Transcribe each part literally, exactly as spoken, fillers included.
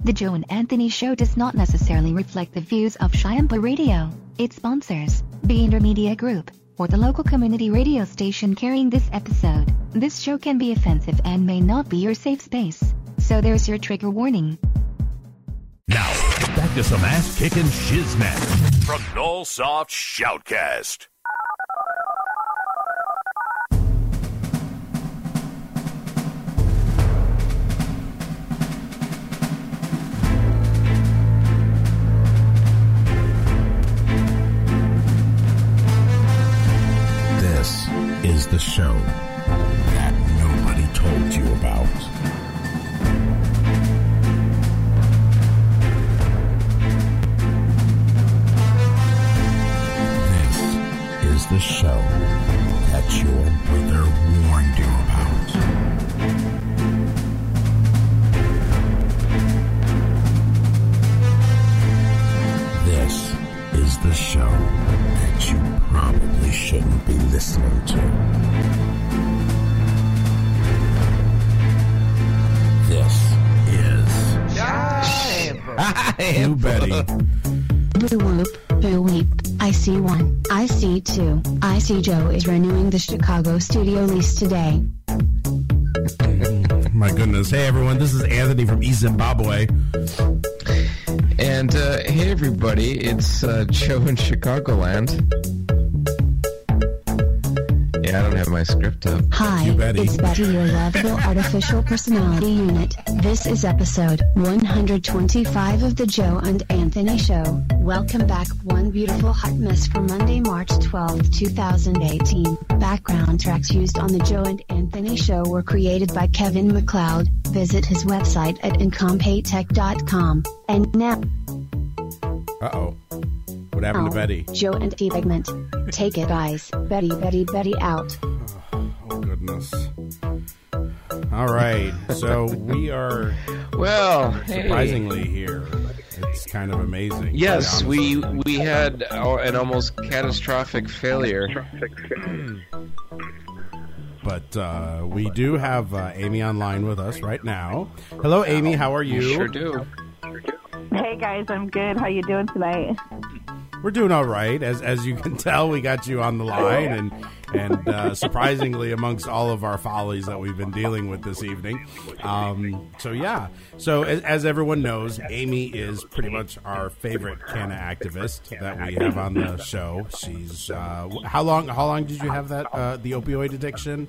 The Joe and Anthony Show does not necessarily reflect the views of Shiampa Radio, its sponsors, the Intermedia Group, or the local community radio station carrying this episode. This show can be offensive and may not be your safe space. So there's your trigger warning. Now, back to some ass-kicking shiznit from Nullsoft Shoutcast. This is the show that nobody told you about. Is the show that your brother warned you about. This is the show that you probably shouldn't be listening to. This is You Betty. Boo whoop, boo weep. I see one. I see two. I see Joe is renewing the Chicago studio lease today. My goodness. Hey, everyone. This is Anthony from East Zimbabwe. And, uh, hey, everybody. It's uh, Joe in Chicagoland. Yeah, I don't have my script up. Hi, You Betty. it's Betty, your lovable artificial personality unit. This is episode one hundred twenty-five of the Joe and Anthony Show. Welcome back, one beautiful hot mess for Monday, March twelfth, twenty eighteen. Background tracks used on the Joe and Anthony Show were created by Kevin MacLeod. Visit his website at incompetech dot com. And now... Uh-oh. What happened to Betty? Joe and T segment. Take it, guys. Betty, Betty, Betty out. Oh, goodness. All right. So we are Well, surprisingly hey. here. It's kind of amazing. Yes, to we be honest. we had uh, an almost catastrophic failure. But uh, we do have uh, Amy online with us right now. Hello, Amy. How are you? We sure do. Hey guys, I'm good. How you doing tonight? We're doing all right. As as you can tell, we got you on the line, and and uh, surprisingly, amongst all of our follies that we've been dealing with this evening. Um, so yeah. So as, as everyone knows, Amy is pretty much our favorite canna activist that we have on the show. She's uh, how long? How long did you have that uh, the opioid addiction?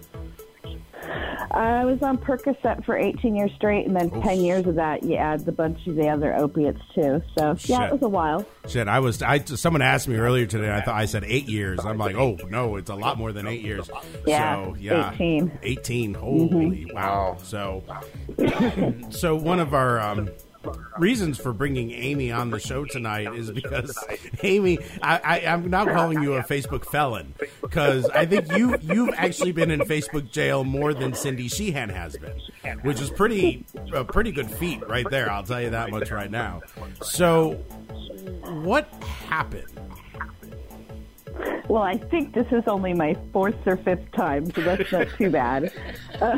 I was on Percocet for eighteen years straight, and then Oof. ten years of that, you add the bunch of the other opiates too. So yeah, Shit. it was a while. Shit, I was. I someone asked me earlier today. I thought I said eight years. I'm like, oh no, it's a lot more than eight years. Yeah, so, yeah, eighteen. Eighteen. Holy Mm-hmm. wow. So, so one of our um, reasons for bringing Amy on the show tonight is because Amy, I, I, I'm now calling you a Facebook felon because I think you you've actually been in Facebook jail more than Cindy Sheehan has been, which is pretty a pretty good feat right there. I'll tell you that much right now. So, what happened? Well, I think this is only my fourth or fifth time, so that's not too bad. Uh,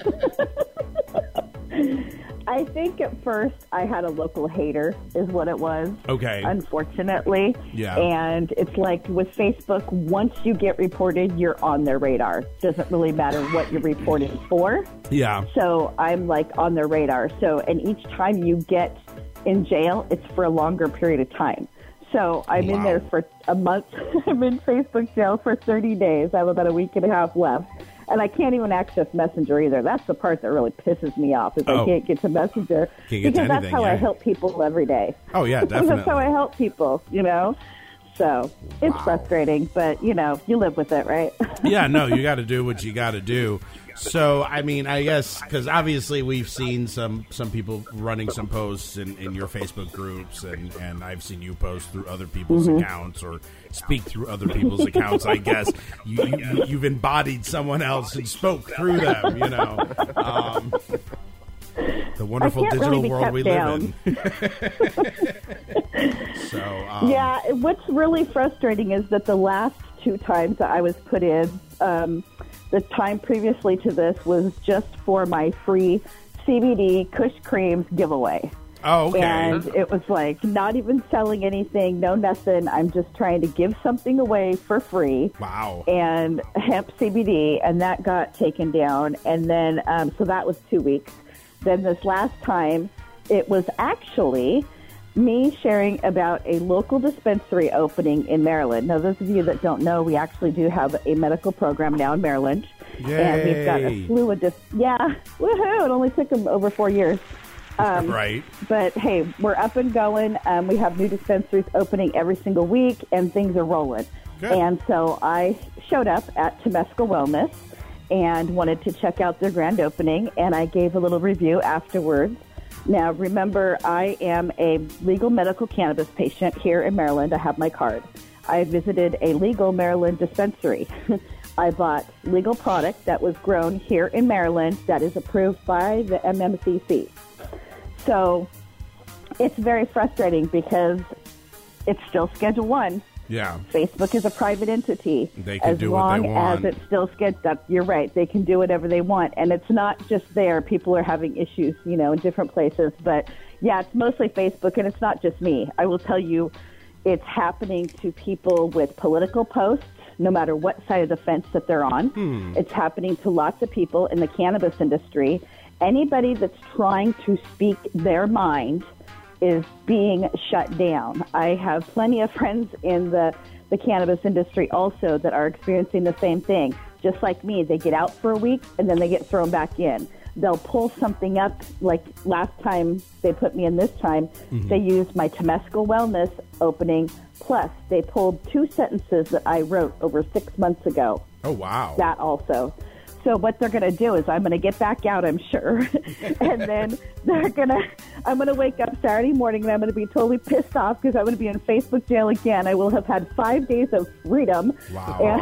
I think at first I had a local hater is what it was. Okay. Unfortunately. Yeah. And it's like with Facebook, once you get reported, you're on their radar. Doesn't really matter what you're reported for. Yeah. So I'm like on their radar. So, and each time you get in jail, it's for a longer period of time. So I'm Wow. in there for a month. I'm in Facebook jail for thirty days. I have about a week and a half left. And I can't even access Messenger either. That's the part that really pisses me off, is Oh. I can't get to Messenger. Can't get to because that's anything, how I yeah. help people every day. Oh yeah, definitely. That's how I help people, you know? So it's Wow. frustrating, but, you know, you live with it, right? Yeah, no, you got to do what you got to do. So, I mean, I guess, because obviously we've seen some, some people running some posts in, in your Facebook groups, and, and I've seen you post through other people's Mm-hmm. accounts or speak through other people's accounts, I guess. You, you, you've embodied someone else and spoke through them, you know. Um, the wonderful I can't digital really be world kept we down. live in. so, um, Yeah, what's really frustrating is that the last two times that I was put in, um, the time previously to this was just for my free C B D Kush Creams giveaway. Oh, okay. And it was like not even selling anything, no nothing. I'm just trying to give something away for free. Wow. And hemp C B D, and that got taken down. And then, um, so that was two weeks. Then this last time, it was actually me sharing about a local dispensary opening in Maryland. Now, those of you that don't know, we actually do have a medical program now in Maryland. Yay. And we've got a slew of dis- yeah, woohoo! It only took them over four years. Um, right. But hey, we're up and going. Um, we have new dispensaries opening every single week, and things are rolling. Good. And so I showed up at Temescal Wellness and wanted to check out their grand opening, and I gave a little review afterwards. Now, remember, I am a legal medical cannabis patient here in Maryland. I have my card. I visited a legal Maryland dispensary. I bought legal product that was grown here in Maryland that is approved by the M M C C. So it's very frustrating because it's still Schedule One. Yeah. Facebook is a private entity. They can as do what they long want. as it's still Scheduled. You're right. They can do whatever they want. And it's not just there. People are having issues, you know, in different places. But, yeah, it's mostly Facebook, and it's not just me. I will tell you, it's happening to people with political posts, no matter what side of the fence that they're on. Hmm. It's happening to lots of people in the cannabis industry. Anybody that's trying to speak their mind is being shut down. I have plenty of friends in the, the cannabis industry also that are experiencing the same thing. Just like me, they get out for a week and then they get thrown back in. They'll pull something up, like last time they put me in this time, mm-hmm. they used my Temescal Wellness opening, plus they pulled two sentences that I wrote over six months ago. Oh, wow. That also. So what they're going to do is I'm going to get back out, I'm sure, and then they're going to, I'm going to wake up Saturday morning and I'm going to be totally pissed off because I'm going to be in Facebook jail again. I will have had five days of freedom. Wow.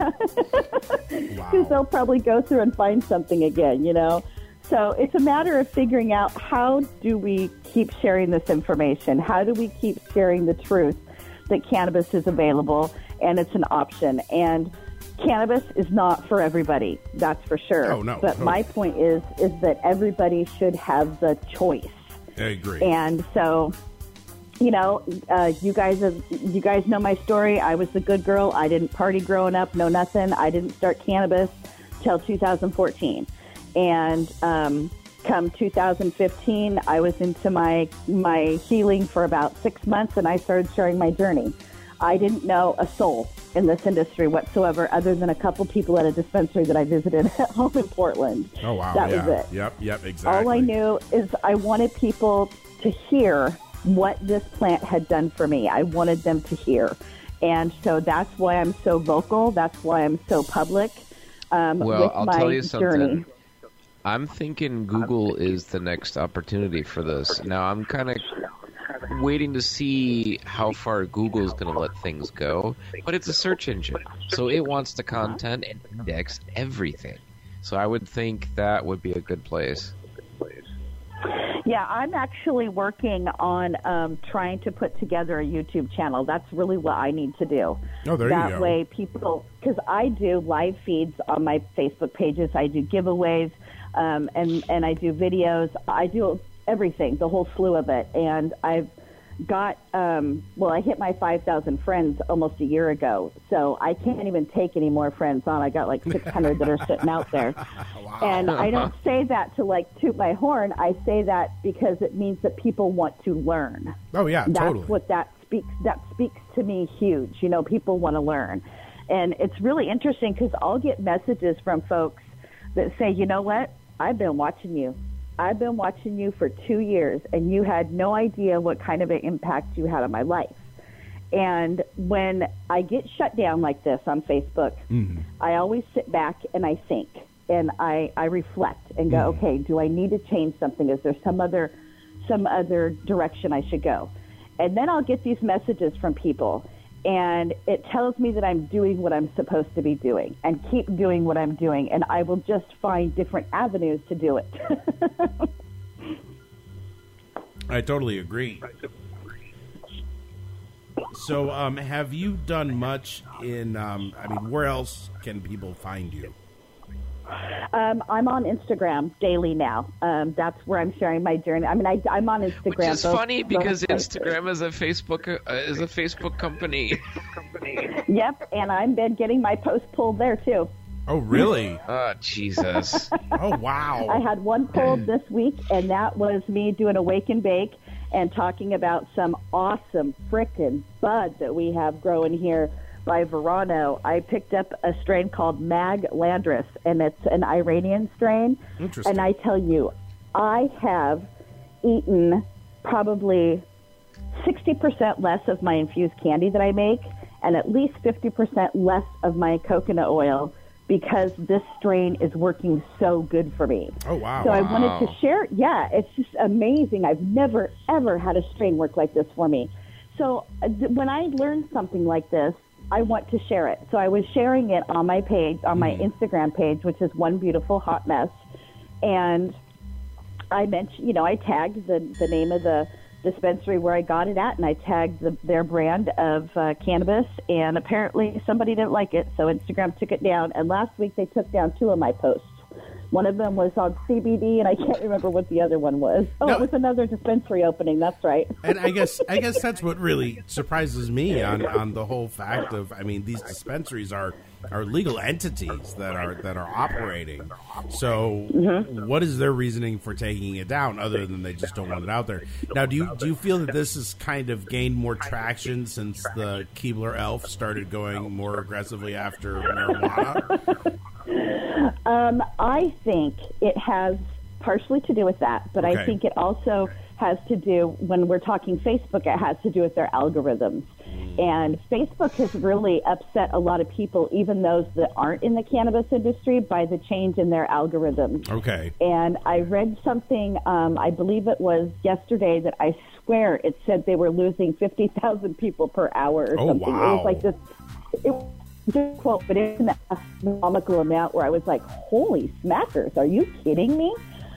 Because wow. they'll probably go through and find something again, you know. So it's a matter of figuring out how do we keep sharing this information? How do we keep sharing the truth that cannabis is available and it's an option? And cannabis is not for everybody, that's for sure. Oh, no. But no. my point is is that everybody should have the choice. I agree. And so, you know, uh, you guys have, you guys know my story. I was the good girl. I didn't party growing up, no nothing. I didn't start cannabis till two thousand fourteen. And um, come two thousand fifteen, I was into my my healing for about six months, and I started sharing my journey. I didn't know a soul in this industry whatsoever other than a couple people at a dispensary that I visited at home in Portland. Oh, wow. That yeah. was it. Yep, yep, exactly. All I knew is I wanted people to hear what this plant had done for me. I wanted them to hear. And so that's why I'm so vocal. That's why I'm so public um, well, with I'll my tell you something. journey. I'm thinking Google is the next opportunity for this. Now, I'm kind of waiting to see how far Google is going to let things go, but it's a search engine, so it wants the content and index everything. So I would think that would be a good place. Yeah, I'm actually working on um, trying to put together a YouTube channel. That's really what I need to do. Oh, there that you go. way people, because I do live feeds on my Facebook pages. I do giveaways, um, and, and I do videos. I do everything, the whole slew of it. And I've got, um, well, I hit my five thousand friends almost a year ago, so I can't even take any more friends on. I got like six hundred that are sitting out there. Wow. And I don't say that to like toot my horn. I say that because it means that people want to learn. Oh, yeah, That's totally. what that speaks, that speaks to me huge. You know, people want to learn. And it's really interesting because I'll get messages from folks that say, you know what, I've been watching you. I've been watching you for two years, and you had no idea what kind of an impact you had on my life. And when I get shut down like this on Facebook, mm-hmm. I always sit back and I think, and I, I reflect and go, mm-hmm. okay, do I need to change something? Is there some other, some other direction I should go? And then I'll get these messages from people, and it tells me that I'm doing what I'm supposed to be doing and keep doing what I'm doing, and I will just find different avenues to do it. I totally agree. So, um, have you done much in, um, I mean, where else can people find you? Um, I'm on Instagram daily now. Um, that's where I'm sharing my journey. I mean, I, I'm on Instagram. Which is both, funny because both Instagram is a Facebook uh, is a Facebook company. Yep, and I've been getting my posts pulled there too. Oh, really? Oh, Jesus. Oh, wow. I had one pulled this week, and that was me doing a wake and bake and talking about some awesome frickin' bud that we have growing here by Verano. I picked up a strain called Mag Landris, and it's an Iranian strain. Interesting. And I tell you, I have eaten probably sixty percent less of my infused candy that I make and at least fifty percent less of my coconut oil because this strain is working so good for me. Oh, wow. So I Wow. wanted to share. Yeah, it's just amazing. I've never, ever had a strain work like this for me. So uh, th- when I learned something like this, I want to share it. So I was sharing it on my page, on my Instagram page, which is One Beautiful Hot Mess. And I mentioned, you know, I tagged the, the name of the dispensary where I got it at, and I tagged the, their brand of uh, cannabis, and apparently somebody didn't like it, so Instagram took it down. And last week they took down two of my posts. One of them was on C B D, and I can't remember what the other one was. Oh, No. it was another dispensary opening. That's right. And I guess I guess that's what really surprises me on, on the whole fact of, I mean, these dispensaries are, are legal entities that are that are operating. So Mm-hmm. what is their reasoning for taking it down other than they just don't want it out there? Now, do you do you feel that this has kind of gained more traction since the Keebler Elf started going more aggressively after marijuana? Um, I think it has partially to do with that, but Okay. I think it also has to do, when we're talking Facebook, it has to do with their algorithms. And Facebook has really upset a lot of people, even those that aren't in the cannabis industry, by the change in their algorithms. Okay. And I read something, um, I believe it was yesterday, that I swear it said they were losing fifty thousand people per hour or Oh, something. It wow. was like this, it was just a quote, but it's an astronomical amount where I was like, holy smackers, are you kidding me?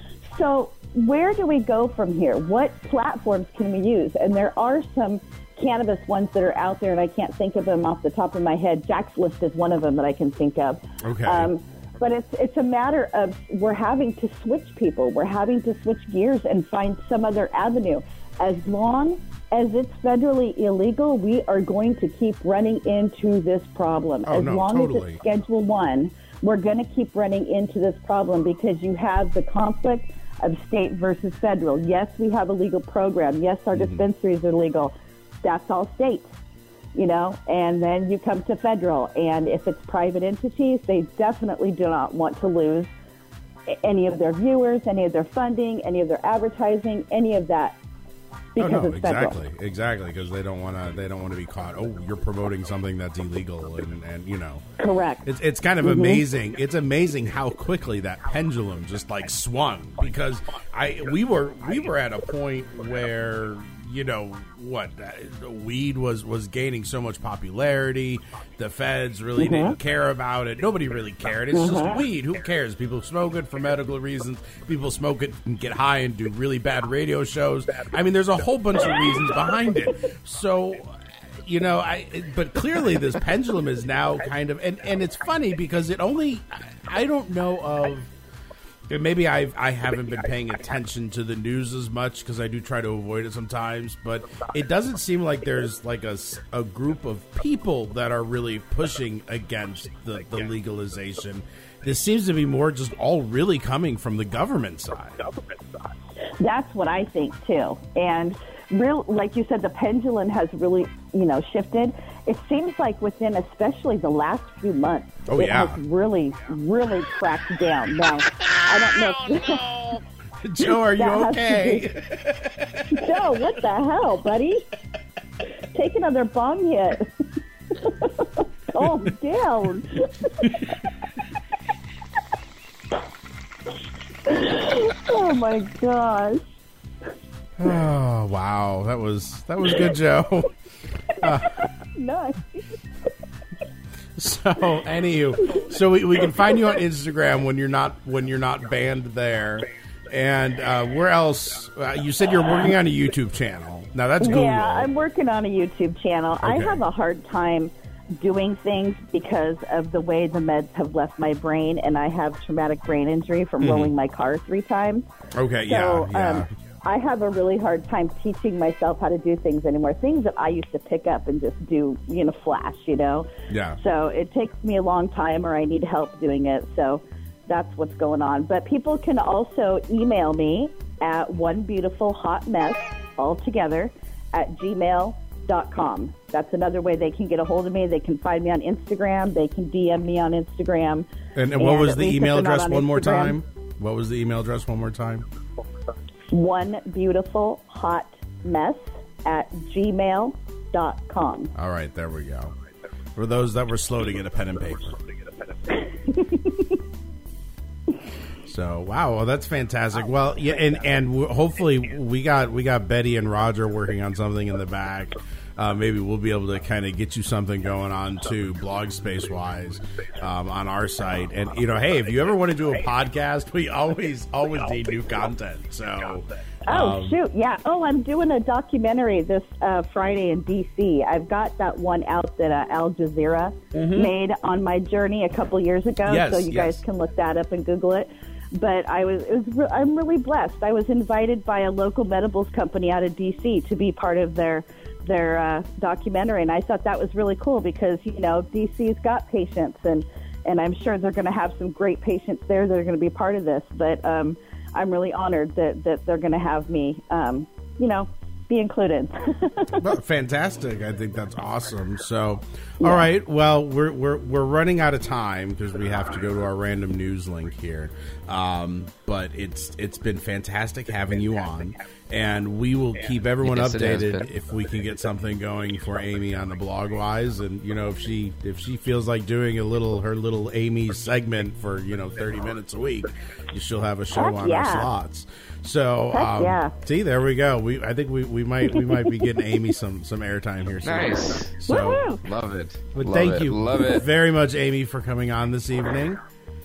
So where do we go from here? What platforms can we use? And there are some cannabis ones that are out there, and I can't think of them off the top of my head. Jack's List is one of them that I can think of. Okay. Um, but it's it's a matter of we're having to switch people. We're having to switch gears and find some other avenue. As long as it's federally illegal, we are going to keep running into this problem. Oh, as no, long totally. as it's Schedule One, we're going to keep running into this problem because you have the conflict of state versus federal. Yes, we have a legal program. Yes, our Mm-hmm. dispensaries are legal. That's all state, you know, and then you come to federal. And if it's private entities, they definitely do not want to lose any of their viewers, any of their funding, any of their advertising, any of that. Because oh no, it's federal. exactly, exactly, because they don't want to. They don't want to be caught. Oh, you're promoting something that's illegal, and, and you know, Correct. it's it's kind of Mm-hmm. amazing. It's amazing how quickly that pendulum just like swung. Because I we were we were at a point where, you know, what uh, weed was was gaining so much popularity. The feds really Mm-hmm. didn't care about it. Nobody really cared. It's just weed. Who cares? People smoke it for medical reasons. People smoke it and get high and do really bad radio shows. I mean, there's a whole bunch of reasons behind it. So, you know, I but clearly this pendulum is now kind of, and, and it's funny because it only, I don't know of, maybe I've, I haven't been paying attention to the news as much because I do try to avoid it sometimes, but it doesn't seem like there's like a, s- a group of people that are really pushing against the, the legalization. This seems to be more just all really coming from the government side. That's what I think too. And real, like you said, the pendulum has really, you know, shifted. It seems like within, especially the last few months, Oh, it yeah. has really, really cracked down. Now, I don't know. Joe, are you That has to okay? Joe, what the hell, buddy? Take another bong hit. Calm down. Oh my gosh. Oh wow, that was that was good, Joe. Nice. So, anywho, so we, we can find you on Instagram when you're not when you're not banned there, and uh, where else? Uh, you said you're working on a YouTube channel. Now that's Google. Yeah, I'm working on a YouTube channel. I Okay. have a hard time doing things because of the way the meds have left my brain, and I have traumatic brain injury from mm-hmm. rolling my car three times. Okay, so, yeah, yeah. Um, I have a really hard time teaching myself how to do things anymore. Things that I used to pick up and just do, you know, flash, you know. Yeah. So it takes me a long time, or I need help doing it. So that's what's going on. But people can also email me at onebeautifulhotmess all together at gmail dot com. That's another way they can get a hold of me. They can find me on Instagram. They can D M me on Instagram. And, and what and was the email address one Instagram, more time? What was the email address one more time? One beautiful hot mess at gmail dot com. All right, there we go. For those that were slow to get a pen and paper. So wow, well, that's fantastic. Well, yeah, and and hopefully we got we got Betty and Roger working on something in the back. Uh, maybe we'll be able to kind of get you something going on too, blog space wise, um, on our site. And you know, hey, if you ever want to do a podcast, we always always need new content. So, oh um, shoot, yeah. Oh, I'm doing a documentary this uh, Friday in D C. I've got that one out that uh, Al Jazeera mm-hmm. made on my journey a couple years ago. Yes, so you yes. guys can look that up and Google it. But I was, it was re- I'm really blessed. I was invited by a local medibles company out of D C to be part of their their uh, documentary, and I thought that was really cool because, you know, D C's got patients, and, and I'm sure they're going to have some great patients there that are going to be part of this. But um, I'm really honored that, that they're going to have me, um, you know, be included. Well, fantastic. I think that's awesome. So, yeah. All right. Well, we're we're we're running out of time because we have to go to our random news link here. Um, but it's it's been fantastic having you on, and we will keep everyone yes, updated if we can get something going for Amy on the blog wise. And you know, if she if she feels like doing a little her little Amy segment for you know thirty minutes a week, she'll have a show Heck on yeah. our slots. So Heck um, yeah. see, there we go. We I think we, we might we might be getting Amy some, some airtime here soon. Nice. So Woo-hoo. Love it. But Love thank it. you Love it. very much, Amy, for coming on this evening.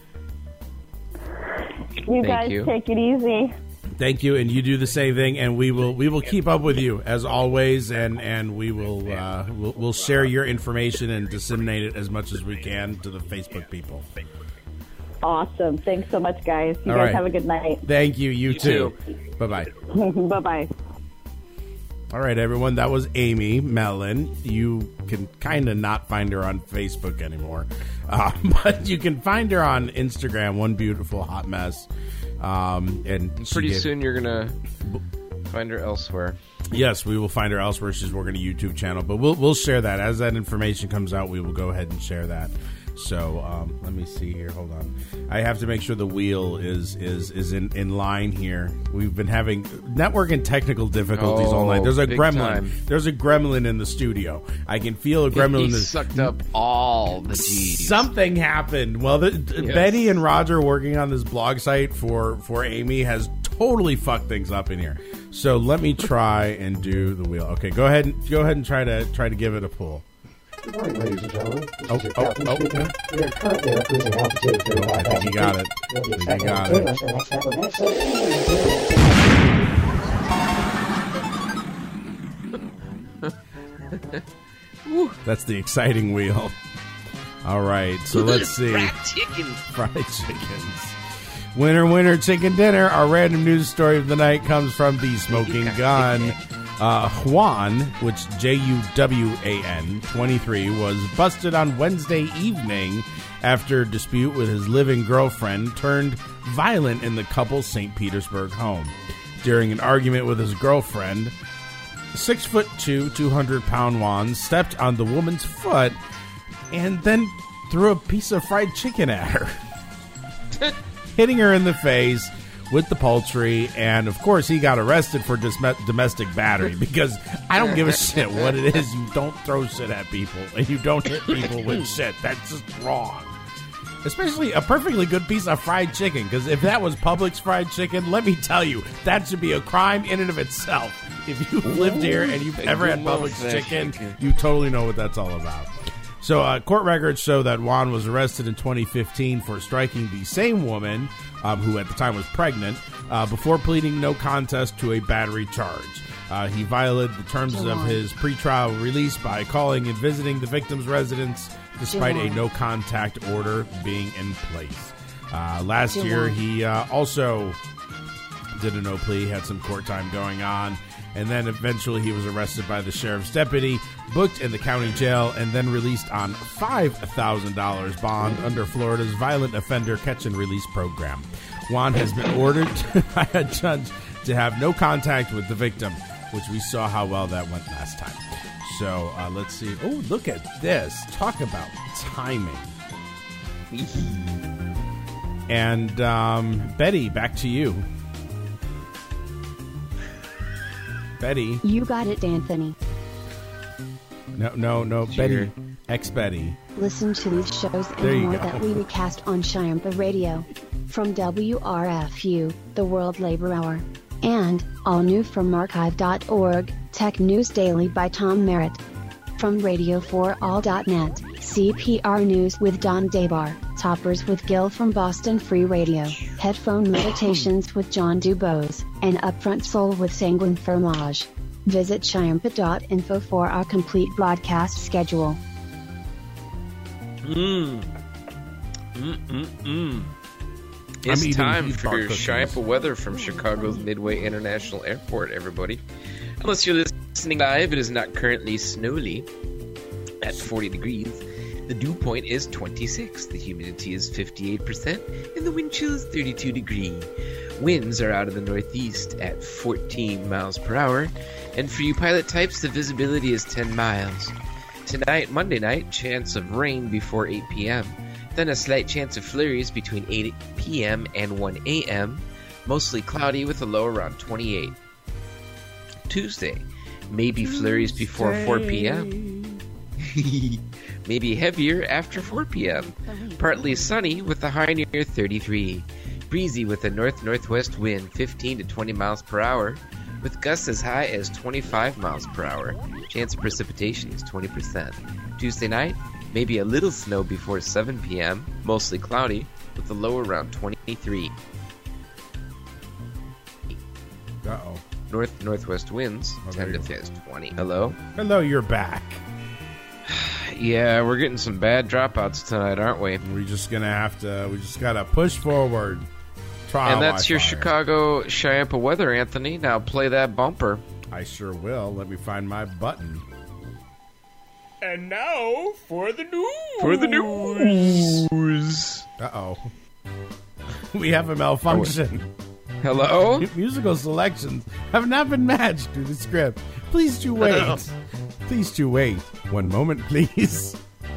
You Thank guys you. take it easy. Thank you, and you do the same thing, and we will we will keep up with you as always, and, and we will uh, we'll, we'll share your information and disseminate it as much as we can to the Facebook people. Awesome. Thanks so much, guys. You All guys right. have a good night. Thank you. You, You too. too. Bye-bye. Bye-bye. All right, everyone. That was Amy Mellon. You can kind of not find her on Facebook anymore, uh, but you can find her on Instagram, One Beautiful Hot Mess. Um, and she Pretty gave- soon you're gonna find her elsewhere. Yes, we will find her elsewhere. She's working a YouTube channel, but we'll we'll share that as that information comes out. We will go ahead and share that. So um, let me see here. Hold on. I have to make sure the wheel is is is in, in line here. We've been having network and technical difficulties Oh, all night. There's a big gremlin. time. There's a gremlin in the studio. I can feel a gremlin. He in the, sucked up all the G's. Something happened. Well, the, Yes. Betty and Roger working on this blog site for for Amy has totally fucked things up in here. So let me try and do the wheel. Okay, go ahead and go ahead and try to try to give it a pull. Good morning, ladies and gentlemen. This Oh, is your oh, captain oh. speaking. We are currently at cruising altitude of thirty-five I think you got it. We'll be I think you expecting got very it. much for the next couple of minutes. That's the exciting wheel. All right, so let's see. Fried chicken. Fried chickens. Winner, winner, chicken dinner. Our random news story of the night comes from the Smoking Gun. Uh, Juan, which J U W A N, twenty-three, was busted on Wednesday evening after dispute with his living girlfriend turned violent in the couple's Saint Petersburg home. During an argument with his girlfriend, six foot two, two hundred pound Juan stepped on the woman's foot and then threw a piece of fried chicken at her, hitting her in the face with the poultry, and of course he got arrested for dis- domestic battery because I don't give a shit what it is. You don't throw shit at people and you don't hit people with shit. That's just wrong. Especially a perfectly good piece of fried chicken, because if that was Publix fried chicken, let me tell you, that should be a crime in and of itself. If you've lived here and you've ever had Publix chicken, you totally know what that's all about. So uh, court records show that Juan was arrested in twenty fifteen for striking the same woman, um, who at the time was pregnant, uh, before pleading no contest to a battery charge. Uh, he violated the terms of Jawan. his pretrial release by calling and visiting the victim's residence despite a Jawan. no-contact order being in place. Uh, last Jawan. year, he uh, also did a no plea, had some court time going on, and then eventually he was arrested by the sheriff's deputy, booked in the county jail, and then released on five thousand dollars bond under Florida's violent offender catch and release program. Juan has been ordered by a judge to have no contact with the victim, which we saw how well that went last time. So uh, let's see. Oh, look at this. Talk about timing. And um, Betty, back to you. Betty. You got it, Anthony. No, no, no. Cheer. Betty. Ex-Betty. Listen to these shows There and you more go. that we recast on Shiampa Radio. From W R F U, the World Labor Hour. And, all new from archive dot org, Tech News Daily by Tom Merritt. From radio for all dot net, C P R News with Don Debar, Toppers with Gil from Boston Free Radio, Headphone Meditations with John Dubose, and Upfront Soul with Sanguine Fromage. Visit Shiampa dot info for our complete broadcast schedule. Mmm. Mm mm mm. I'm It's eating time beef for bar your cookies. Shiampa weather from Chicago's Midway International Airport, everybody. Unless you're listening live, it is not currently snowy at forty degrees. The dew point is twenty-six, the humidity is fifty-eight percent, and the wind chill is thirty-two degrees. Winds are out of the northeast at fourteen miles per hour, and for you pilot types, the visibility is ten miles. Tonight, Monday night, chance of rain before eight p.m., then a slight chance of flurries between eight p.m. and one a.m., mostly cloudy with a low around twenty-eight. Tuesday, maybe flurries before four p.m. Maybe heavier after four p.m. Partly sunny with a high near thirty-three. Breezy with a north-northwest wind fifteen to twenty miles per hour, with gusts as high as twenty-five miles per hour. Chance of precipitation is twenty percent. Tuesday night, maybe a little snow before seven p.m., mostly cloudy, with a low around twenty-three. Uh-oh. North-northwest winds, Oh, there ten you to go. twenty. Hello? Hello, you're back. Yeah, we're getting some bad dropouts tonight, aren't we? We're just gonna have to. We just gotta push forward. Trial And that's your Wi-Fi. Chicago Shiampa weather, Anthony. Now play that bumper. I sure will. Let me find my button. And now for the news. For the news. Uh oh. We have a malfunction. Hello? Musical selections have not been matched to the script. Please do wait. Please do wait. One moment, please.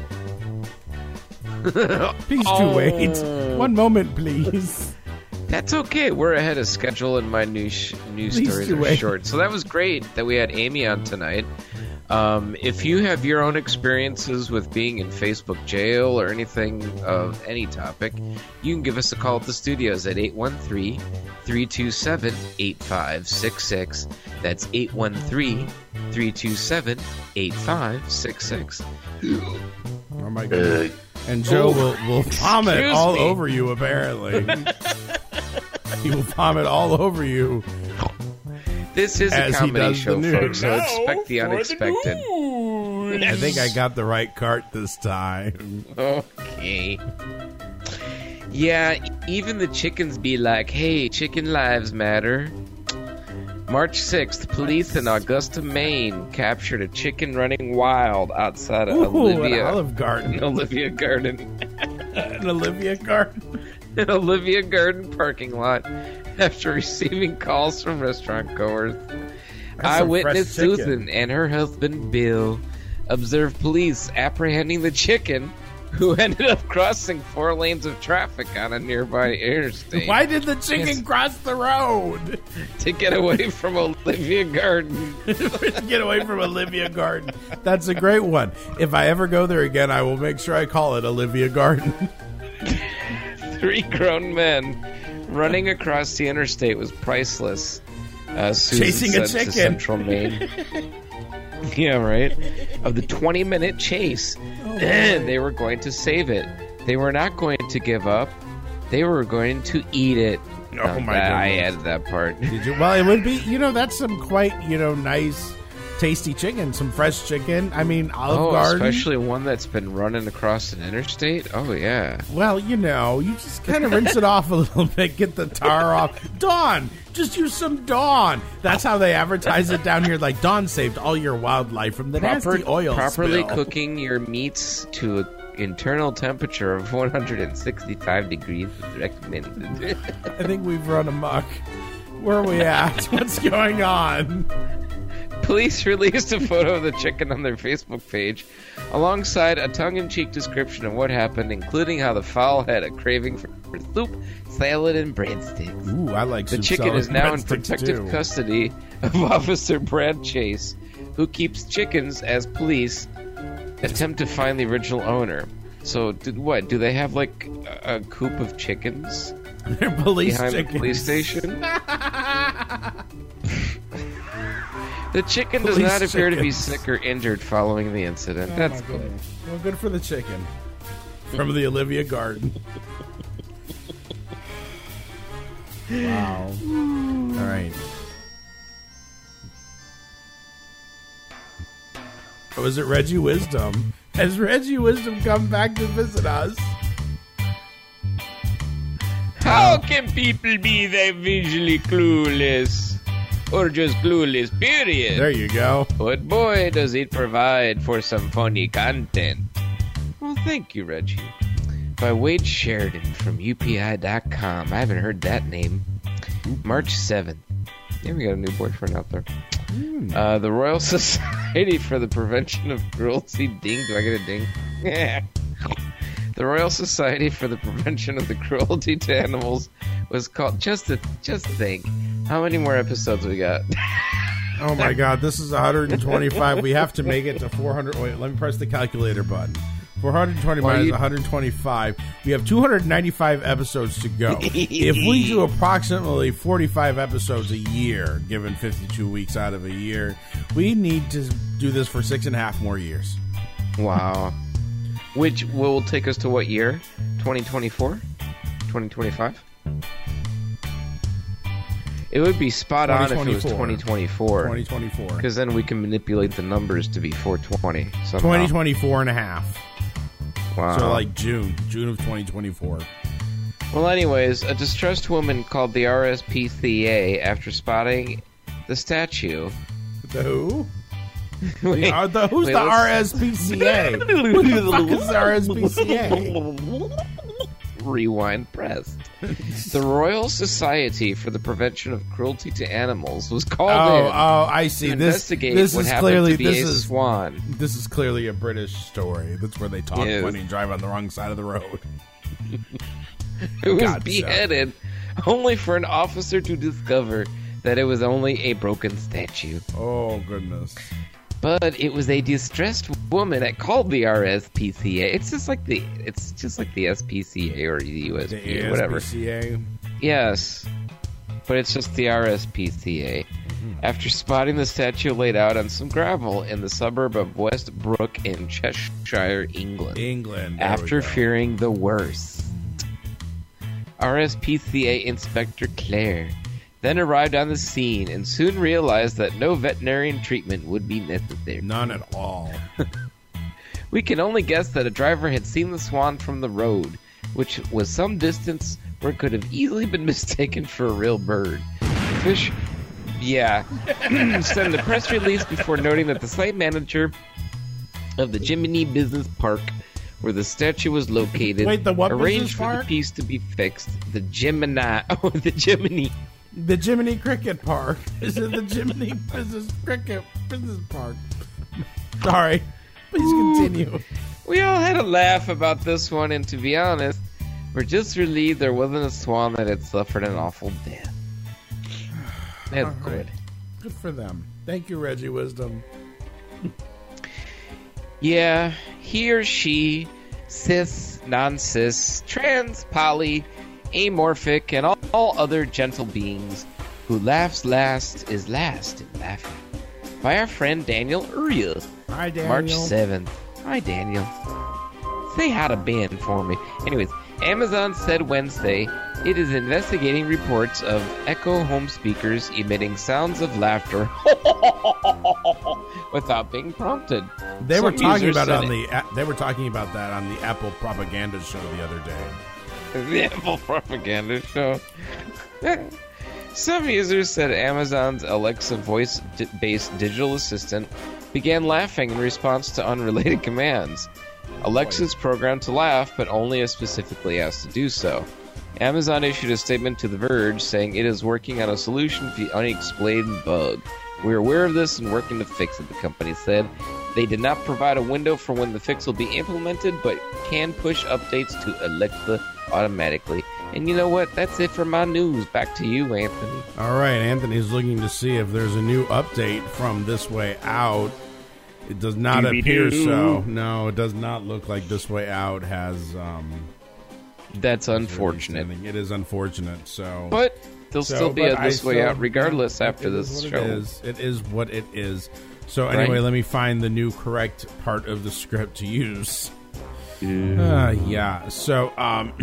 Please do wait. One moment, please. That's okay. We're ahead of schedule, and my news sh- news Please stories do are wait. short. So that was great that we had Amy on tonight. Um, if you have your own experiences with being in Facebook jail or anything of any topic, you can give us a call at the studios at eight one three, three two seven, eight five six six. That's eight one three, three two seven, eight five six six. Oh my god. And Joe Oh, will, will vomit excuse all me. over you, apparently. He will vomit all over you. This is a As he comedy does the show, news. folks, so Now expect the for unexpected. news. I think I got the right cart this time. Okay. Yeah, even the chickens be like, hey, chicken lives matter. March sixth, police in Augusta, Maine captured a chicken running wild outside of Ooh, Olivia. an Olive Garden. Olivia Garden. An Olivia Garden. An Olivia Garden parking lot after receiving calls from restaurant goers. some Eyewitness fresh chicken. Susan and her husband Bill observed police apprehending the chicken, who ended up crossing four lanes of traffic on a nearby interstate Why did the chicken Yes. cross the road? to get away from Olivia Garden. Get away from Olivia Garden. That's a great one. If I ever go there again, I will make sure I call it Olivia Garden. Three grown men running across the interstate was priceless. Uh, Susan Chasing a said to chicken. Central Maine. Yeah, right. Of the twenty-minute chase, they were going to save it. They were not going to give up. They were going to eat it. Oh, Uh, my that- I goodness. added that part. Did you? Well, it would be, you know, that's some quite, you know, nice, tasty chicken. Some fresh chicken. I mean, Olive Oh, Garden. especially one that's been running across an interstate. Oh, yeah. Well, you know, you just kind of rinse it off a little bit, get the tar off. Dawn, just use some Dawn. That's how they advertise it down here. Like, Dawn saved all your wildlife from the Proper, nasty oil properly spill. cooking your meats to an internal temperature of one hundred sixty-five degrees is recommended. I think we've run amok. Where are we at? What's going on? Police released a photo of the chicken on their Facebook page, alongside a tongue-in-cheek description of what happened, including how the fowl had a craving for soup, salad, and breadsticks. Ooh, I like The soup, chicken salad, is now in breadsticks, protective too. custody of Officer Brad Chase, who keeps chickens as police attempt to find the original owner. So, did, what? Do they have like a, a coop of chickens They're police behind chickens. the police station? The chicken does Police not appear to be chickens. sick or injured following the incident. Oh, That's my good. goodness. Well, good for the chicken. From the Olivia Garden. Wow. All right. Oh, is it Reggie Wisdom? Has Reggie Wisdom come back to visit us? How can people be that visually clueless? Or just clueless, period? There you go. But boy, does it provide for some funny content. Well, thank you, Reggie. By Wade Sheridan from U P I dot com. I haven't heard that name. March seventh. Yeah, we got a new boyfriend out there. Uh, the Royal Society for the Prevention of Cruelty. Ding. Do I get a ding? Yeah. The Royal Society for the Prevention of the Cruelty to Animals was called. Just to, just think. How many more episodes we got? Oh my God, this is one hundred twenty-five. We have to make it to four hundred. Wait, let me press the calculator button. four hundred twenty Well, minus you- one hundred twenty-five. We have two hundred ninety-five episodes to go. If we do approximately forty-five episodes a year, given fifty-two weeks out of a year, we need to do this for six and a half more years. Wow. Which will take us to what year? twenty twenty-four? twenty twenty-five? It would be spot on if it was twenty twenty-four. twenty twenty-four. Because then we can manipulate the numbers to be four twenty. Somehow. twenty twenty-four and a half. Wow. So like June. June of twenty twenty-four. Well, anyways, a distressed woman called the R S P C A after spotting the statue. The who? Wait, The, uh, the, who's wait, the let's- R S P C A? Who the fuck is the R S P C A? Rewind pressed. The Royal Society for the Prevention of Cruelty to Animals was called Oh, in oh, I see. to This, investigate this what is happened clearly to be this a is swan. This is clearly a British story. That's where they talk Yes. when you drive on the wrong side of the road. It was Gotcha. beheaded only for an officer to discover that it was only a broken statue. Oh goodness! But it was a distressed woman that called the R S P C A. It's just like the it's just like the S P C A or the U S P A, The whatever. A S P C A. Yes, but it's just the R S P C A. Mm-hmm. After spotting the statue laid out on some gravel in the suburb of Westbrook in Cheshire, England. England. there we After go. fearing the worst, R S P C A Inspector Claire then arrived on the scene and soon realized that no veterinarian treatment would be necessary. None at all. We can only guess that a driver had seen the swan from the road, which was some distance where it could have easily been mistaken for a real bird. Fish, yeah, sent a press release before noting that the site manager of the Jiminy Business Park, where the statue was located, Wait, the what arranged business for park? the piece to be fixed. The Gemini, oh, the Jiminy. The Jiminy Cricket Park. Is it the Jiminy Business Cricket Business Park? Sorry. Please continue. We all had a laugh about this one, and to be honest, we're just relieved there wasn't a swan that had suffered an awful death. That's All right. good. Good for them. Thank you, Reggie Wisdom. Yeah, he or she, cis, non-cis, trans, poly, amorphic, and all, all other gentle beings who laughs last is last in laughing. By our friend Daniel Uriel. Hi, Daniel. March seventh. Hi, Daniel. Say hi to Ben for me. Anyways, Amazon said Wednesday It is investigating reports of Echo home speakers emitting sounds of laughter without being prompted. They Some were talking users about it said on the. They were talking about that on the Apple propaganda show the other day. The Apple propaganda show. Some users said Amazon's Alexa voice-based digital assistant began laughing in response to unrelated commands. Alexa's programmed to laugh, but only if specifically asked to do so. Amazon issued a statement to The Verge saying it is working on a solution for the unexplained bug. We're aware of this and working to fix it, the company said. They did not provide a window for when the fix will be implemented, but can push updates to Alexa automatically. And you know what? That's it for my news. Back to you, Anthony. All right, Anthony's looking to see if there's a new update from This Way Out. It does not appear so. No, it does not look like This Way Out has... Um, That's unfortunate. It is unfortunate, so... But there'll so, still be a I This Way still- Out regardless after this show. It is. It is what it is. So anyway, Right. let me find the new correct part of the script to use. Uh, yeah. So, um,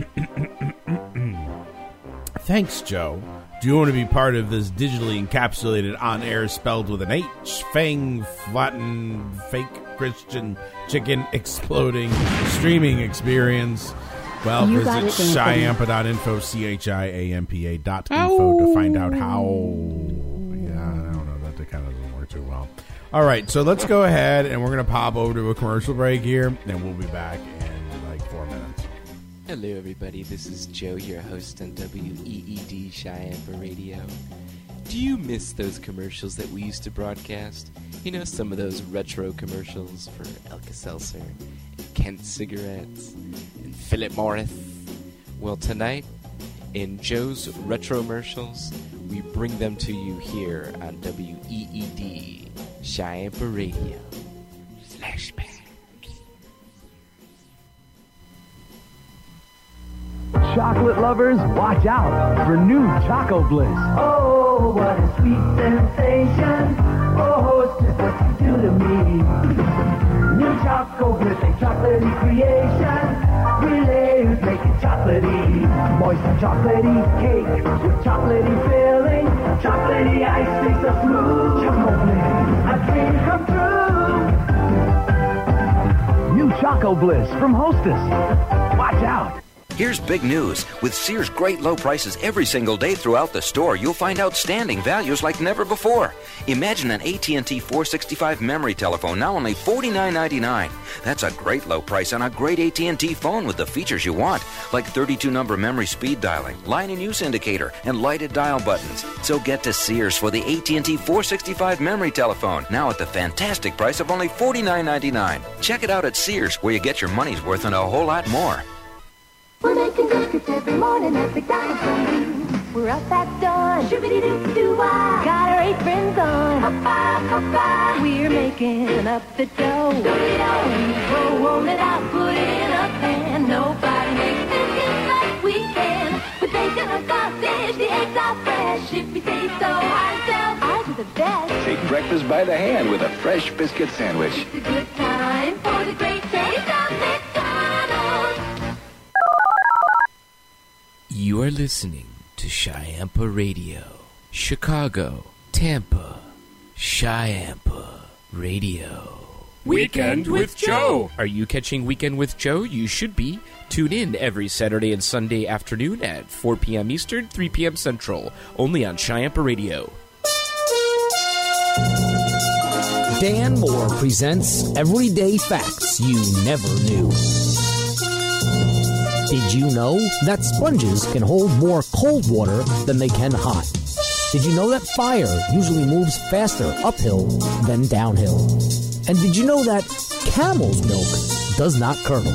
thanks, Joe. Do you want to be part of this digitally encapsulated on-air spelled with an H, fang, flattened, fake Christian chicken exploding streaming experience? Well, You got visit it, Anthony. Chiampa dot info, C H I A M P A dot info to find out how. Yeah, I don't know. That kind of doesn't work too well. All right, so let's go ahead and we're going to pop over to a commercial break here, and we'll be back in like four minutes. Hello, everybody. This is Joe, your host on W E E D Chiampa Radio. Do you miss those commercials that we used to broadcast? You know, some of those retro commercials for Alka-Seltzer, and Kent cigarettes, and Philip Morris. Well, tonight, in Joe's Retromercials, we bring them to you here on W E E D Chiampa Radio. Flashback. Chocolate lovers, watch out for new Choco Bliss. Oh, what a sweet sensation. Oh, it's just what you do to me. New Choco Bliss, a chocolatey creation. Relays make it chocolatey. Moist and chocolatey cake with chocolatey filling. Chocolatey ice makes a smooth Choco Bliss. A dream come true. New Choco Bliss from Hostess. Watch out. Here's big news. With Sears' great low prices every single day throughout the store, you'll find outstanding values like never before. Imagine an A T and T four sixty-five memory telephone, now only forty-nine ninety-nine. That's a great low price on a great A T and T phone with the features you want, like thirty-two number memory speed dialing, line and use indicator, and lighted dial buttons. So get to Sears for the A T and T four sixty-five memory telephone, now at the fantastic price of only forty-nine ninety-nine. Check it out at Sears, where you get your money's worth and a whole lot more. We're making biscuits every morning at McDonald's. We're up at dawn. Shibbity-doo-doo-wah. Got our aprons on. Hop-a, hop-a. We're making up the dough. We roll, roll it out, put it in a pan. Nobody makes biscuits like we can. With bacon or sausage, the eggs are fresh. If we say so ourselves, ours are the best. Take breakfast by the hand with a fresh biscuit sandwich. It's a good time for the great taste of McDonald's. You are listening to Chiampa Radio. Chicago, Tampa, Chiampa Radio. Weekend with Joe. Are you catching Weekend with Joe? You should be. Tune in every Saturday and Sunday afternoon at four p.m. Eastern, three p.m. Central, only on Chiampa Radio. Dan Moore presents Everyday Facts You Never Knew. Did you know that sponges can hold more cold water than they can hot? Did you know that fire usually moves faster uphill than downhill? And did you know that camel's milk does not curdle?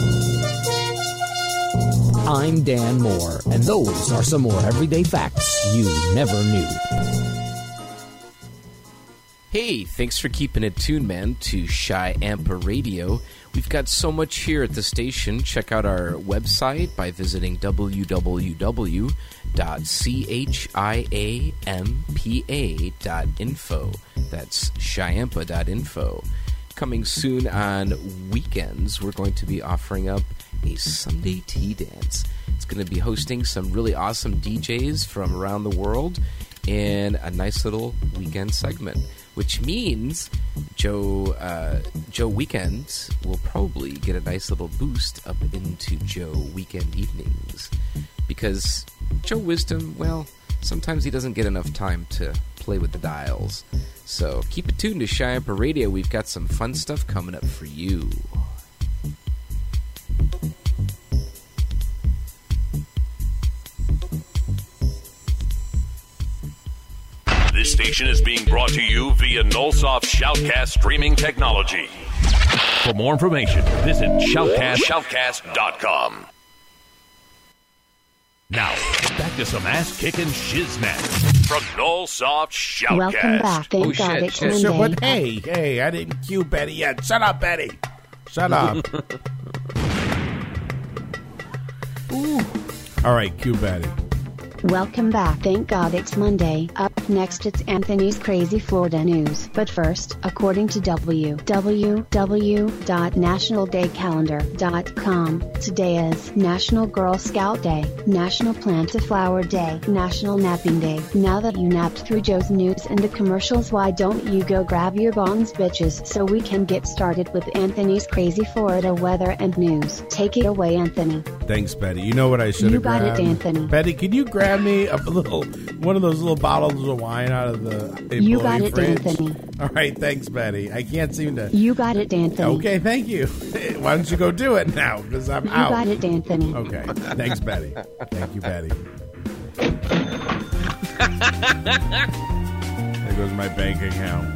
I'm Dan Moore, and those are some more everyday facts you never knew. Hey, thanks for keeping it tuned, man, to Chiampa Radio. We've got so much here at the station. Check out our website by visiting w w w dot chiampa dot info. That's chiampa dot info. Coming soon on weekends, we're going to be offering up a Sunday tea dance. It's going to be hosting some really awesome D Js from around the world and a nice little weekend segment, which means Joe uh, Joe Weekends will probably get a nice little boost up into Joe Weekend Evenings. Because Joe Wisdom, well, sometimes he doesn't get enough time to play with the dials. So keep it tuned to Cheyenne Radio. We've got some fun stuff coming up for you. This station is being brought to you via Nullsoft Shoutcast streaming technology. For more information, visit shoutcast shoutcast dot com. Now, back to some ass-kicking shiznat from Nullsoft Shoutcast. Welcome back. Thank Oh, God shit, it's shit, Monday. shit. But hey, hey, I didn't cue Betty yet. Shut up, Betty. Shut up. Ooh. All right, cue Betty. Welcome back. Thank God it's Monday. Up next, it's Anthony's Crazy Florida News. But first, according to w w w dot national day calendar dot com, today is National Girl Scout Day, National Plant a Flower Day, National Napping Day. Now that you napped through Joe's news and the commercials, why don't you go grab your bongs, bitches, so we can get started with Anthony's Crazy Florida weather and news. Take it away, Anthony. Thanks, Betty. You know what I should have You got grabbed? it, Anthony. Betty, can you grab me a little, one of those little bottles of wine out of the employee You got it, fridge? Anthony. All right, thanks, Betty. I can't seem to. You got it, Anthony. Okay, thank you. Why don't you go do it now? Because I'm You out. got it, Anthony. Okay, thanks, Betty. Thank you, Betty. There goes my bank account.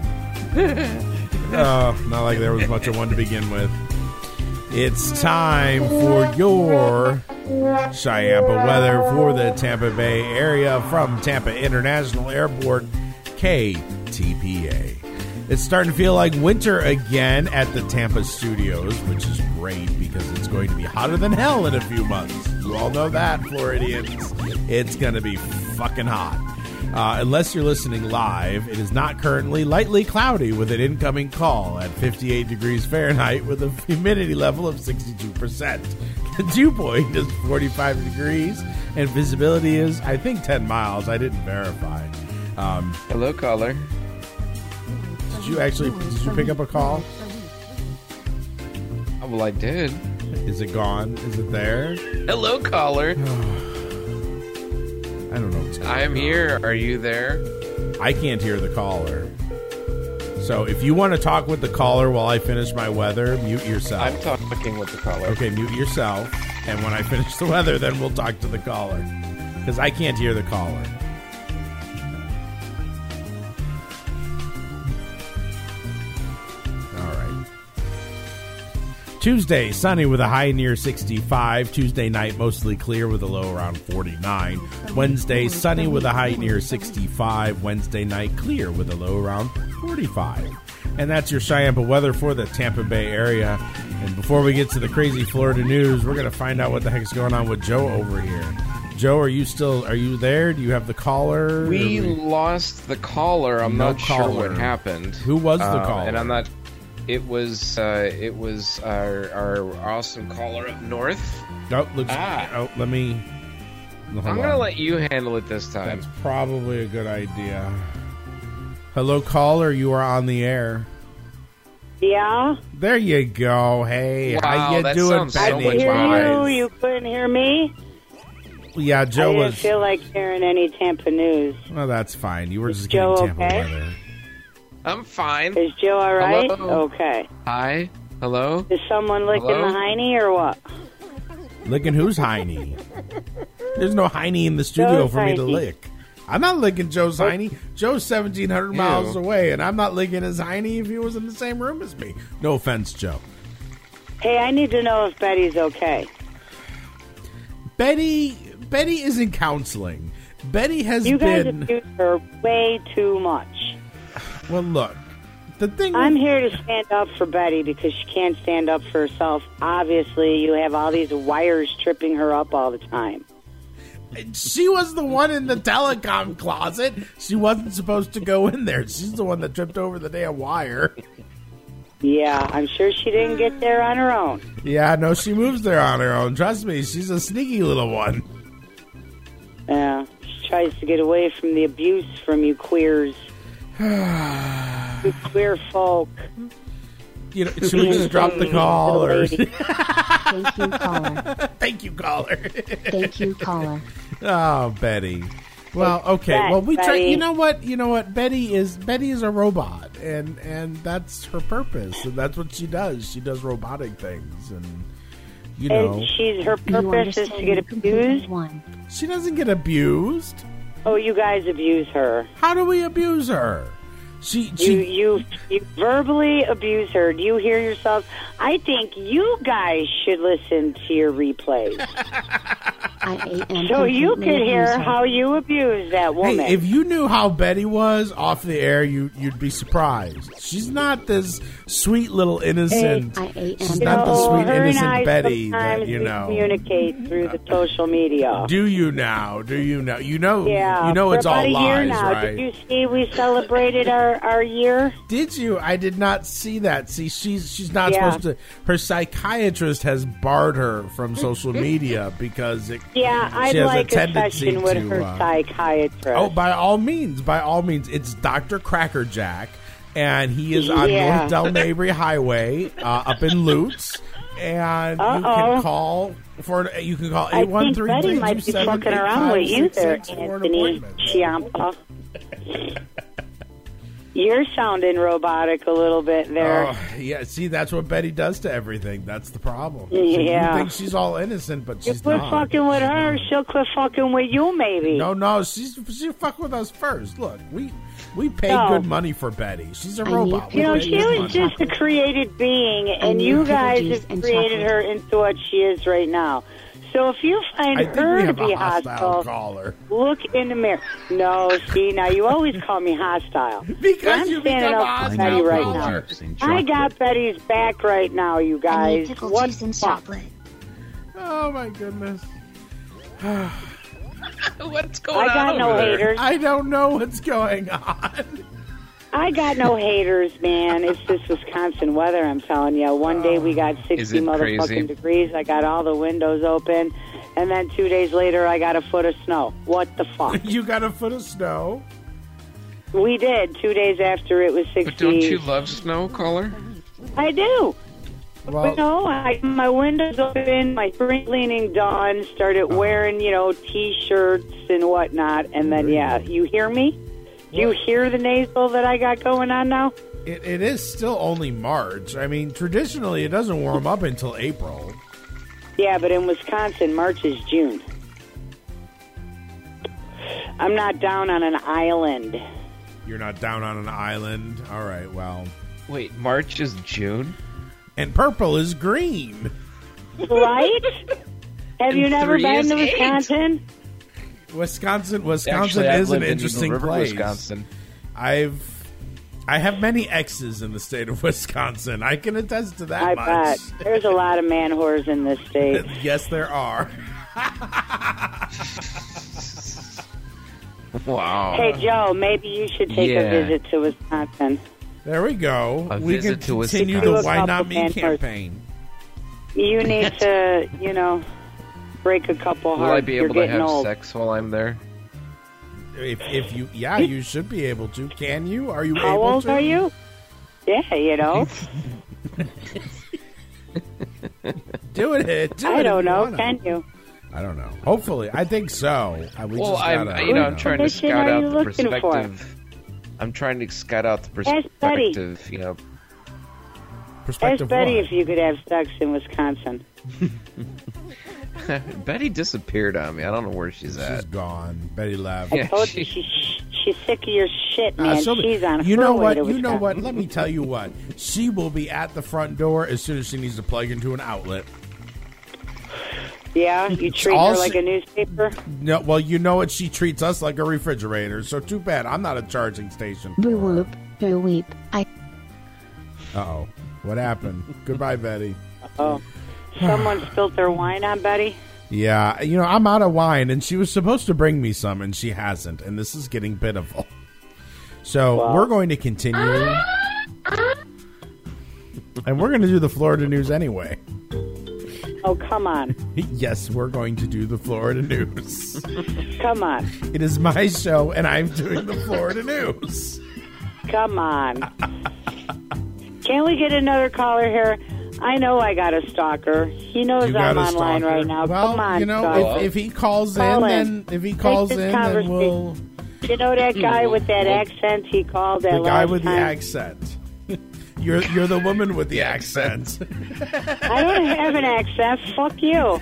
Oh, not like there was much of one to begin with. It's time for your Cheyenne weather for the Tampa Bay area from Tampa International Airport, K T P A. It's starting to feel like winter again at the Tampa studios, which is great because it's going to be hotter than hell in a few months. You all know that, Floridians. It's going to be fucking hot. Uh, unless you're listening live, it is not currently lightly cloudy with an incoming call at fifty-eight degrees Fahrenheit with a humidity level of sixty-two percent. The dew point is forty-five degrees and visibility is, I think, ten miles. I didn't verify. Um, Hello, caller. Did you actually, did you pick up a call? Oh, well, I did. Is it gone? Is it there? Hello, caller. I don't know what's going on. I am here. Are you there? I can't hear the caller. So if you want to talk with the caller while I finish my weather, mute yourself. I'm talking with the caller. Okay, mute yourself. And when I finish the weather, then we'll talk to the caller. Because I can't hear the caller. All right. Tuesday, sunny with a high near sixty-five. Tuesday night, mostly clear with a low around forty-nine. Wednesday, sunny with a high near sixty-five. Wednesday night, clear with a low around forty-five. And that's your Cheyenne weather for the Tampa Bay area. And before we get to the crazy Florida news, we're going to find out what the heck's going on with Joe over here. Joe, are you still, are you there? Do you have the caller? We lost the caller. I'm No not caller. sure what happened. Who was the Um, caller? And I'm not... It was uh, it was our, our awesome caller up north. Oh, looks, Ah. oh let me... Hold I'm on. going to let you handle it this time. That's probably a good idea. Hello, caller. You are on the air. Yeah? There you go. Hey, Wow, how you that doing, sounds so I Benny? much hear better. you. You couldn't hear me? Yeah, Joe I didn't was... feel like hearing any Tampa news. Well, that's fine. You were just Joe getting Tampa okay? weather. I'm fine. Is Joe all right? Hello? Okay. Hi. Hello. Is someone licking Hello? the hiney or what? Licking who's hiney? There's no hiney in the studio Joe's for me to hiney. lick. I'm not licking Joe's hiney. Joe's seventeen hundred miles Ew. away, and I'm not licking his hiney if he was in the same room as me. No offense, Joe. Hey, I need to know if Betty's okay. Betty, Betty is in counseling. Betty has You guys been... abuse her way too much. Well, look, the thing... I'm here to stand up for Betty because she can't stand up for herself. Obviously, you have all these wires tripping her up all the time. She was the one in the telecom closet. She wasn't supposed to go in there. She's the one that tripped over the damn wire. Yeah, I'm sure she didn't get there on her own. Yeah, no, she moves there on her own. Trust me, she's a sneaky little one. Yeah, she tries to get away from the abuse from you queers. You queer folk. You know, should we just drop the call? Or... Thank you, caller. Thank you, caller. Thank you, caller. Oh, Betty. Well, okay. Yes, well, we try. Betty. You know what? You know what? Betty is Betty is a robot, and and that's her purpose, and that's what she does. She does robotic things, and you know, And she's her purpose is to get abused. she doesn't get abused. Oh, you guys abuse her. How do we abuse her? She, You, she you, you verbally abuse her. Do you hear yourself? I think you guys should listen to your replays. I am So you completely could hear abused. how you abuse that woman. Hey, if you knew how Betty was off the air, you you'd be surprised. She's not this sweet little innocent. Hey, I am she's not the No, sweet her and innocent I Betty that sometimes you we know. communicate through the social media. Do you now? Do you know? You know. Yeah, You know for it's about all a year lies, now. right? Did you see we celebrated our, our year? Did you? I did not see that. See, she's she's not Yeah. supposed to. Her psychiatrist has barred her from social media because it. Yeah, I'd she has like a a, tendency session with to, her uh, psychiatrist. Oh, by all means, by all means, it's Doctor Crackerjack, and he is on Yeah. North Del Mabry Highway uh, up in Lutz, and you Uh-oh. can call for you can call I eight one think three Betty three might two be seven fucking eight around five with you six there, six for an Anthony appointment. Chiampa. You're sounding robotic a little bit there. Oh, yeah, see, that's what Betty does to everything. That's the problem. See, Yeah. you think she's all innocent, but You she's quit not. fucking with her, she'll quit fucking with you, maybe. No, no, she's she fuck with us first. Look, we we pay No. good money for Betty. She's a I robot. need We You know, pay she good was money. just a created being, and need you pickle guys juice have and created chocolate. her into what she is right now. So if you find I think her we to have be a hostile hostile, caller. look in the mirror. No, see, now you always call me hostile. Because I'm you standing become up for hostile. Betty right Pickle now. juice and I chocolate. got Betty's back right now, you I need guys. pickle What juice and the fuck? chocolate. Oh my goodness. What's going I on got no over there? haters. I don't know what's going on. I got no haters, man. It's this Wisconsin weather, I'm telling you. One day we got Is sixty it motherfucking crazy? degrees. I got all the windows open. And then two days later, I got a foot of snow. What the fuck? You got a foot of snow. We did, two days after it was sixty. But don't you love snow, caller? I do. Well, No, I, my windows open, my spring cleaning done, started Uh-huh. wearing, you know, T-shirts and whatnot. And then, yeah, you hear me? Do you What? hear the nasal that I got going on now? it, it is still only March. I mean, traditionally, it doesn't warm up until April. Yeah, but in Wisconsin, March is June. I'm not down on an island. You're not down on an island. All right, well. Wait, March is June? And purple is green. Right? Have you And never three been is to eight. Wisconsin? Wisconsin, Wisconsin Actually, I've is an lived in interesting Eagle River, place. Wisconsin. I've I have many exes in the state of Wisconsin. I can attest to that I much. bet. There's a lot of man whores in this state. Yes, there are. Wow. Hey, Joe, maybe you should take Yeah. a visit to Wisconsin. There we go. A we visit can to continue Wisconsin. the Do a Why couple Not Me man whores. campaign. You need to, you know, break a couple Will I hearts. be You're able to getting have old. sex while I'm there? If if you yeah, you should be able to. Can you? Are you How able old to? are you? Yeah, you know. Do it. Do I it don't if you know. wanna. Can you? I don't know. Hopefully, I think so. I, we Well, just I'm, gotta, you know, I'm know. trying to What shit scout are out you the looking for? perspective. I'm trying to scout out the Ask Betty. perspective, you know. Ask Perspective Betty what? if you could have sex in Wisconsin. Betty disappeared on me. I don't know where she's She's at. gone. Betty left. I Yeah, told she- you she's, she's sick of your shit, Uh, man. she'll be- she's on you her know way what? to You know Wisconsin. what? Let me tell you what. She will be at the front door as soon as she needs to plug into an outlet. Yeah, you treat all her like she- a newspaper. No, well, you know what? She treats us like a refrigerator. So too bad. I'm not a charging station. Boo whoop, boo weep. I Uh oh. What happened? Goodbye, Betty. Oh, someone spilled their wine on Betty. Yeah, you know, I'm out of wine, and she was supposed to bring me some, and she hasn't, and this is getting pitiful. So Wow. we're going to continue. And we're going to do the Florida news anyway. Oh, come on. Yes, we're going to do the Florida news. Come on. It is my show, and I'm doing the Florida news. Come on. Can't we get another caller here? I know I got a stalker. He knows You I'm got a online stalker. right now. Well, Come on, you know, stalker. if, if he calls Call in, in. then if he Take calls this in, then we'll. You know that guy with that accent he called that The guy last with the time? accent. You're you're the woman with the accent. I don't have an accent. Fuck you.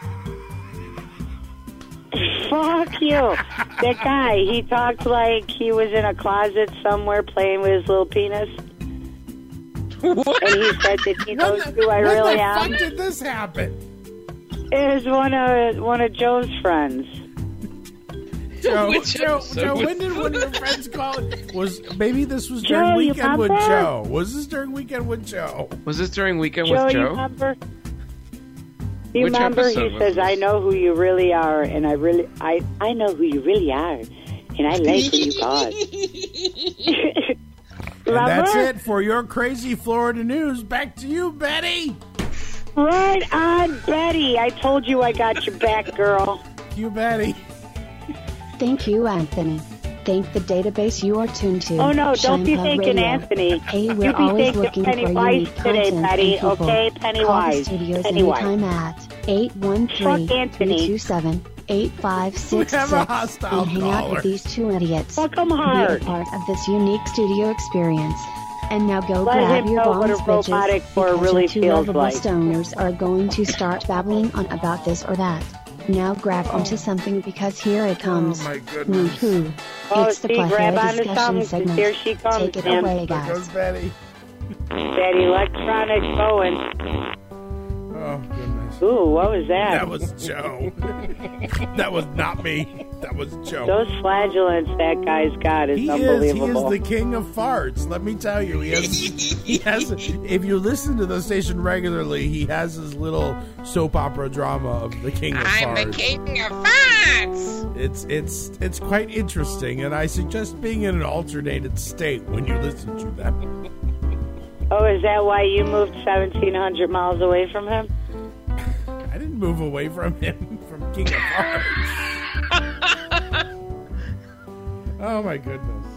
Fuck you. That guy, he talked like he was in a closet somewhere playing with his little penis. What? And he said that he knows when who I when really the am. fuck did this happen? It was one of one of Joe's friends. Joe, Which Joe, episode Joe, was when did one of your friends call? Was maybe this was Joe, during you Weekend with remember? Joe? Was this during Weekend with Joe? Was this during Weekend Joe, with you Joe? remember? You Which remember he episode was says, this? "I know who you really are, and I really, I, I know who you really are, and I like who you are." And that's Remember? it for your crazy Florida news. Back to you, Betty. Right on, Betty. I told you I got your back, girl. You, Betty. Thank you, Anthony. Thank the database you are tuned to. Oh, no, don't be Shine Club thinking Radio. Anthony. Hey, You we're be always thinking looking for Pennywise unique today, content Betty, and people. okay? Call Pennywise. the studios Pennywise. anytime at eight one three, Fuck Anthony. three two seven, eight five six We have a six hostile and hang out caller. with these two idiots. Fuck 'em Be a hard. part of this unique studio experience. And now go Let grab him your know what bones, a bitches, robotic whore because really your two feels lovable like. stoners are going to start babbling on about this or that. Now grab onto something because here it comes. Oh, my goodness. Woohoo. Oh, It's the see, grab Plethora onto discussion something, 'cause segment. here she comes, Take it Tim. away, There goes guys. Betty. That electronic going. Oh, goodness. Ooh, what was that? That was Joe. That was not me. That was Joe. Those flagellants that guy's got is He is. He is unbelievable. the king of farts. Let me tell you, he has. He has. If you listen to the station regularly, he has his little soap opera drama of the king of farts. I'm the king of farts. It's it's it's quite interesting, and I suggest being in an alternated state when you listen to them. Oh, is that why you moved seventeen hundred miles away from him? I didn't move away from him from King of Farts. Oh my goodness!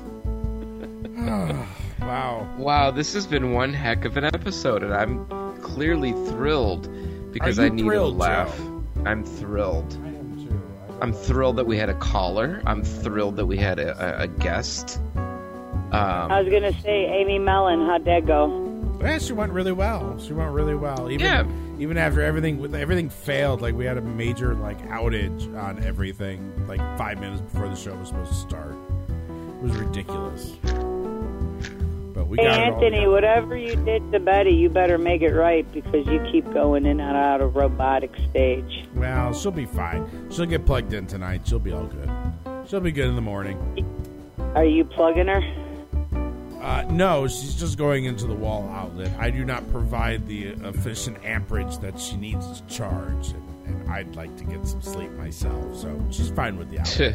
Oh, wow. Wow, this has been one heck of an episode, and I'm clearly thrilled because Are you I need thrilled, a laugh. Joe? I'm thrilled. I am too. I- I'm thrilled that we had a caller. I'm thrilled that we had a, a, a guest. Um, I was gonna say, Amy Mellon, how'd that go? Yeah, she went really well. She went really well. Even Yeah. even after everything with everything failed, like we had a major like outage on everything, like five minutes before the show was supposed to start. It was ridiculous. But we Hey, got it all Anthony, together. whatever you did to Betty, you better make it right because you keep going in and out of robotic stage. Well, she'll be fine. She'll get plugged in tonight. She'll be all good. She'll be good in the morning. Are you plugging her? Uh, no, she's just going into the wall outlet. I do not provide the efficient amperage that she needs to charge, and, and I'd like to get some sleep myself. So she's fine with the outlet.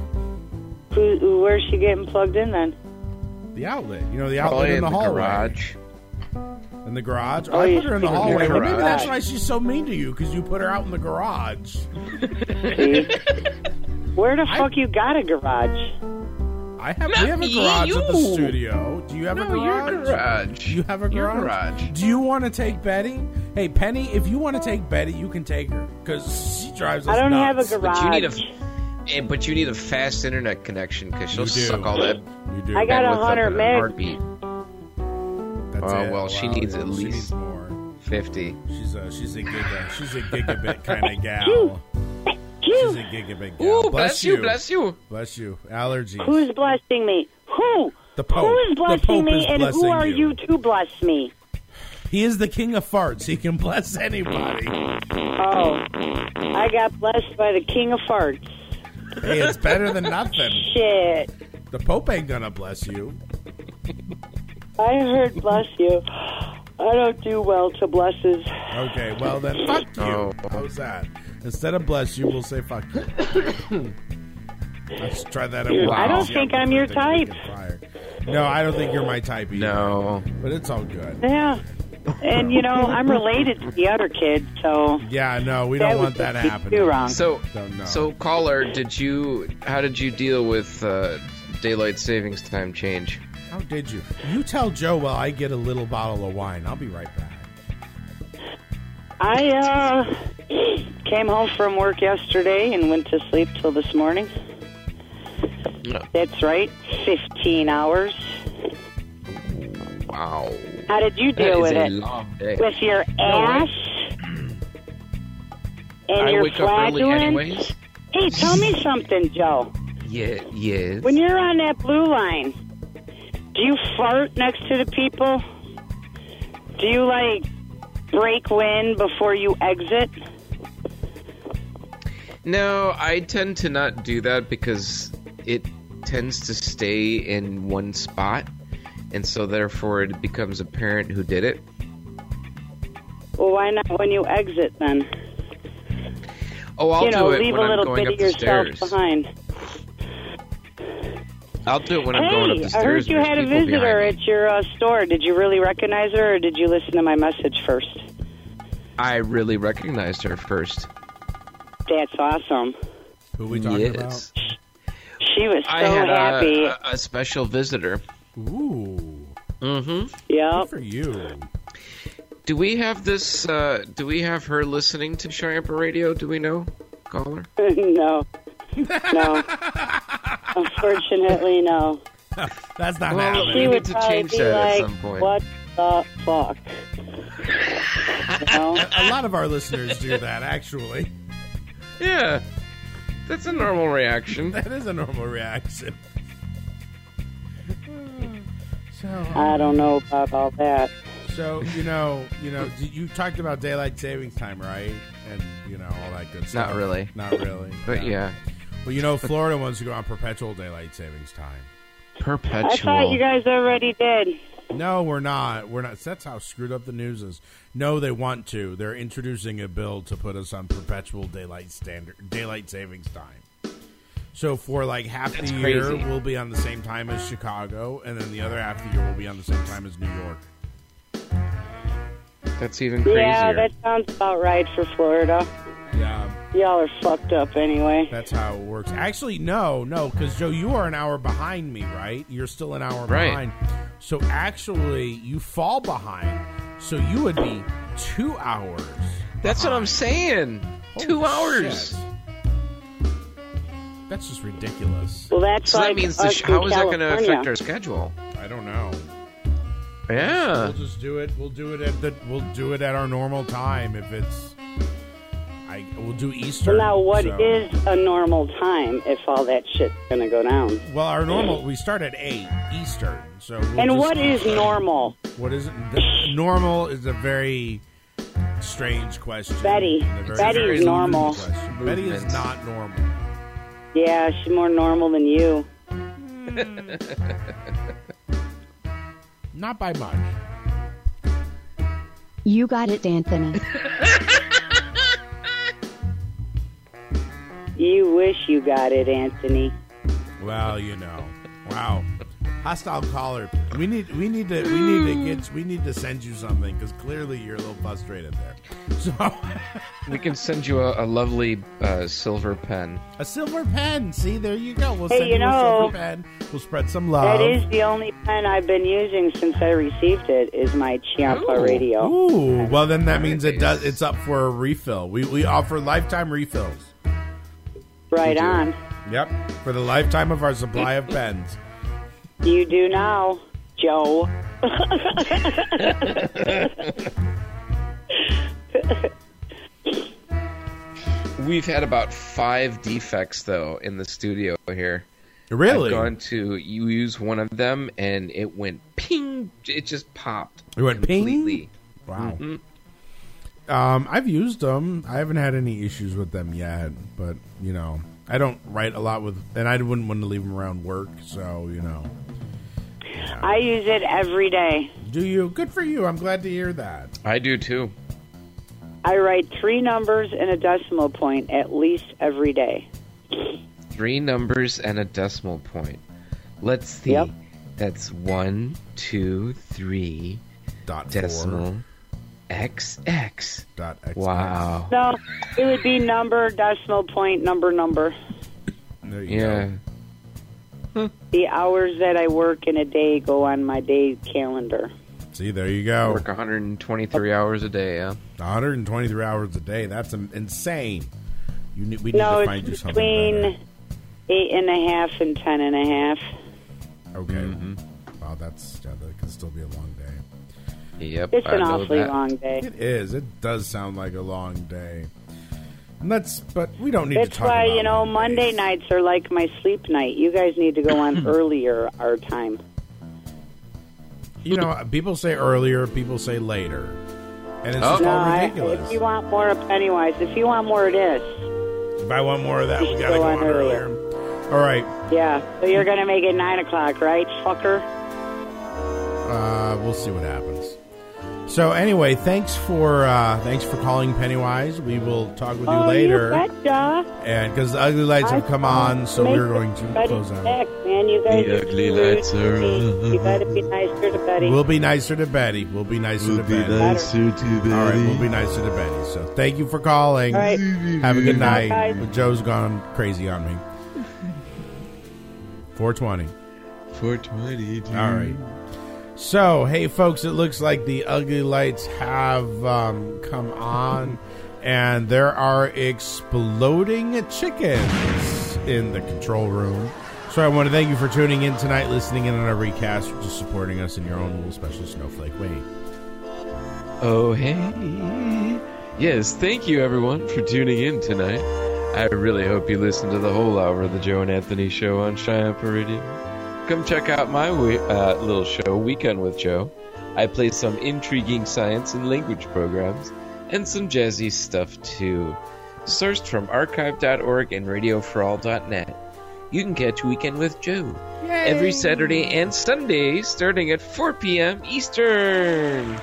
Who, who- where's she getting plugged in then? The outlet, you know, the outlet Probably in the, in the hallway. garage. In the garage? Oh, I you put her in the put her in hallway. the Well, maybe that's garage. why she's so mean to you, because you put her out in the garage. See? Where the I- fuck you got a garage? I have Not we have a me, garage at the you. studio. Do you have a No, garage? your garage. Do you have a Your garage? garage. Do you want to take Betty? Hey, Penny, if you want to take Betty, you can take her because she drives us I don't nuts. have a garage. But you need a, eh, but you need a fast internet connection because she'll You do. suck all that. You do. I got a bandwidth up hundred in a meg. heartbeat. That's Oh it. well, she Wow, needs at she least needs more. fifty. She's a she's a giga she's a gigabit kind of gal. She's a gigabit gal. Ooh, bless you, bless you. Bless you. Allergies. Who's blessing me? Who? The Pope. Who is The blessing Pope me, is and who blessing are you. you to bless me? He is the king of farts. He can bless anybody. Oh, I got blessed by the king of farts. Hey, it's better than nothing. Shit. The Pope ain't gonna bless you. I heard bless you. I don't do well to blesses. Okay, well then, fuck you. Oh. How's that? Instead of bless you, we'll say fuck you. Let's try that at once. I don't See think how I'm your quickly we type. get fired. No, I don't think you're my type either. No. But it's all good. Yeah. And, you know, I'm related to the other kid, so... Yeah, no, we that don't would want that just be happening. too wrong. So, Don't know. so caller, did you? How did you deal with uh, daylight savings time change? How did you? You tell Joe while I get a little bottle of wine. I'll be right back. I uh, came home from work yesterday and went to sleep till this morning. No. That's right, fifteen hours. Wow. How did you That deal is with a it? long day. With your No, ass and I your wake up early flatulence? anyways. Hey, tell me something, Joe. Yeah, yes. When you're on that blue line, do you fart next to the people? Do you, like, break wind before you exit? No, I tend to not do that because it tends to stay in one spot, and so therefore it becomes apparent who did it. Well, why not when you exit, then? Oh, I'll you know, do it leave when a I'm little going bit up of the yourself stairs. behind. I'll do it when I'm going up Hey, the I stairs. heard you and had a there's people visitor behind me. at your uh, store. Did you really recognize her, or did you listen to my message first? I really recognized her first. That's awesome. Who are we talking Yes. She was so I had happy. a, a special visitor. about? Ooh. Mm-hmm. Yeah. Good for you. Do we have this? Uh, do we have her listening to Cheyenne Radio? Do we know, caller? No. No. Unfortunately, no. That's not Well, happening. we She need would to probably change be that like, at some point. what the fuck? You know? A lot of our listeners do that, actually. Yeah, that's a normal reaction. That is a normal reaction. So, I don't know about all that. So you know, you know, you talked about daylight savings time, right? And you know all that good stuff. Not really. Not really. But No. yeah, Well, you know, Florida wants to go on perpetual daylight savings time. perpetual. I thought you guys already did. No, we're not. We're not. That's how screwed up the news is. No, they want to. They're introducing a bill to put us on perpetual daylight standard daylight savings time. So for like half That's the year, crazy. we'll be on the same time as Chicago, and then the other half of the year, we'll be on the same time as New York. That's even crazier. Yeah, that sounds about right for Florida. Yeah, Y'all are fucked up anyway. that's how it works. Actually, no, no, because Joe, you are an hour behind me, right? You're still an hour Right. behind. So actually, you fall behind. So you would be two hours. That's what I'm saying. Two Holy hours. shit. That's just ridiculous. Well, that's So like that means the us sh- in how is that going to California. affect our schedule? I don't know. Yeah. We'll just do it. We'll do it at the. We'll do it at our normal time. If it's, I we'll do Easter. Well, now, what so- is a normal time if all that shit's going to go down? Well, our normal. We start at eight Eastern. So. We'll And just- what is normal? What is it? The, normal is a very strange question. Betty. and a very Betty is strange normal. question. Betty is Movement. not normal. Yeah, she's more normal than you. Not by much. You got it, Anthony. You wish you got it, Anthony. Well, you know. Wow. Hostile caller. We need we need to we need to get we need to send you something because clearly you're a little frustrated there. So We can send you a, a lovely uh, silver pen. a silver pen. See, there you go. We'll Hey, send you you, a know, silver pen. We'll spread some love. That is the only pen I've been using since I received it, is my Chiampa Ooh. radio. Ooh, well then that means it does. It's up for a refill. We we offer lifetime refills. Right do. on. Yep, for the lifetime of our supply of pens. You do now, Joe. We've had about five defects though in the studio here. Really? I've gone to you use one of them and it went ping. It just popped. It went ping? completely. Wow. Mhm. Um, I've used them. I haven't had any issues with them yet, but you know, I don't write a lot with, and I wouldn't want to leave them around work. So you know, I use it every day. do you? Good for you. I'm glad to hear that. I do too. I write three numbers and a decimal point at least every day. Three numbers and a decimal point. Let's see. Yep. That's one, two, three. Dot Decimal. four. X X. Dot X X. Wow. No, it would be number, decimal point, number, number. There you Yeah. go. The hours that I work in a day go on my day calendar. See, there you go. Work one hundred twenty-three hours a day, yeah. one hundred twenty-three hours a day. That's um, insane. You need, we need No, to it's find you something between better. eight and a half and ten and a half. Okay. Mm-hmm. Wow, that's yeah, that could still be a long day. Yep, It's I an know awfully that. long day. It is. It does sound like a long day. And that's, but we don't need That's to talk why, about you know, long Monday days. nights are like my sleep night. You guys need to go on earlier our time. You know, people say earlier, people say later. And it's just no, all I, ridiculous. if you want more of Pennywise, if you want more of this, If I want more of that, You we should got to go go on on earlier. All right. yeah. So you're going to make it nine o'clock, right, fucker? Uh, we'll see what happens. So anyway, thanks for uh, thanks for calling Pennywise. We will talk with you oh, later. you betcha. And because the ugly lights have come on, so Make we're going to everybody close out. back, man. You guys The are ugly rude lights to are me. You got to be nicer to Betty. We'll be nicer to Betty. We'll be nicer to Betty. nicer to Betty. All right, we'll be nicer to Betty. So thank you for calling. All right. Have a good Bye, night. guys. Joe's gone crazy on me. four twenty. four twenty. All right. So, hey, folks, it looks like the ugly lights have um, come on, and there are exploding chickens in the control room. So I want to thank you for tuning in tonight, listening in on our recast, or just supporting us in your own little special snowflake way. Oh, hey. Yes, thank you, everyone, for tuning in tonight. I really hope you listen to the whole hour of the Joe and Anthony Show on Cheyenne Radio. Come check out my we- uh, little show, Weekend with Joe. I play some intriguing science and language programs, and some jazzy stuff, too. Sourced from archive dot org and radio for all dot net. You can catch Weekend with Joe every Saturday and Sunday, starting at four p.m. Eastern.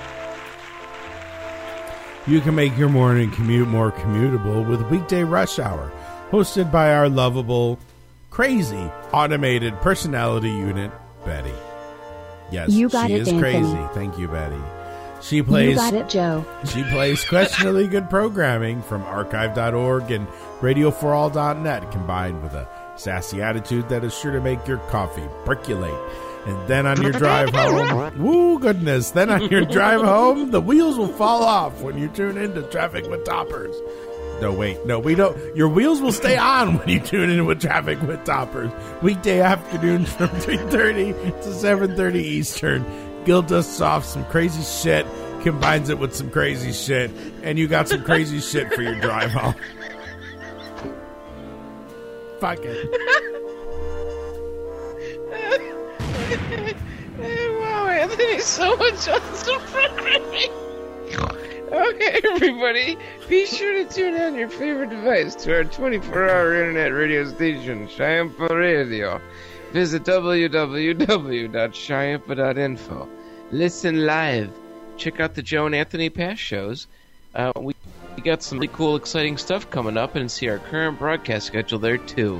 You can make your morning commute more commutable with Weekday Rush Hour, hosted by our lovable, crazy, automated personality unit, Betty. Yes, You got she it, is Anthony. crazy. Thank you, Betty. She plays. You got it, Joe. She plays questionably good programming from archive dot org and radio for all dot net, combined with a sassy attitude that is sure to make your coffee percolate. And then on your drive home, woo goodness, then on your drive home, the wheels will fall off when you tune into Traffic with Toppers. No, wait, no, we don't. Your wheels will stay on when you tune in with Traffic with Toppers. Weekday afternoons from three thirty to seven thirty Eastern. Gil dusts off some crazy shit, combines it with some crazy shit, and you got some crazy shit for your drive home. Fuck it. Wow, Anthony, so much on the programming. Okay, everybody, be sure to tune in your favorite device to our twenty-four hour internet radio station, Cheyenne Radio. Visit w w w dot cheyenne dot info. Listen live. Check out the Joe and Anthony past shows. Uh, we, we got some really cool, exciting stuff coming up, and see our current broadcast schedule there, too.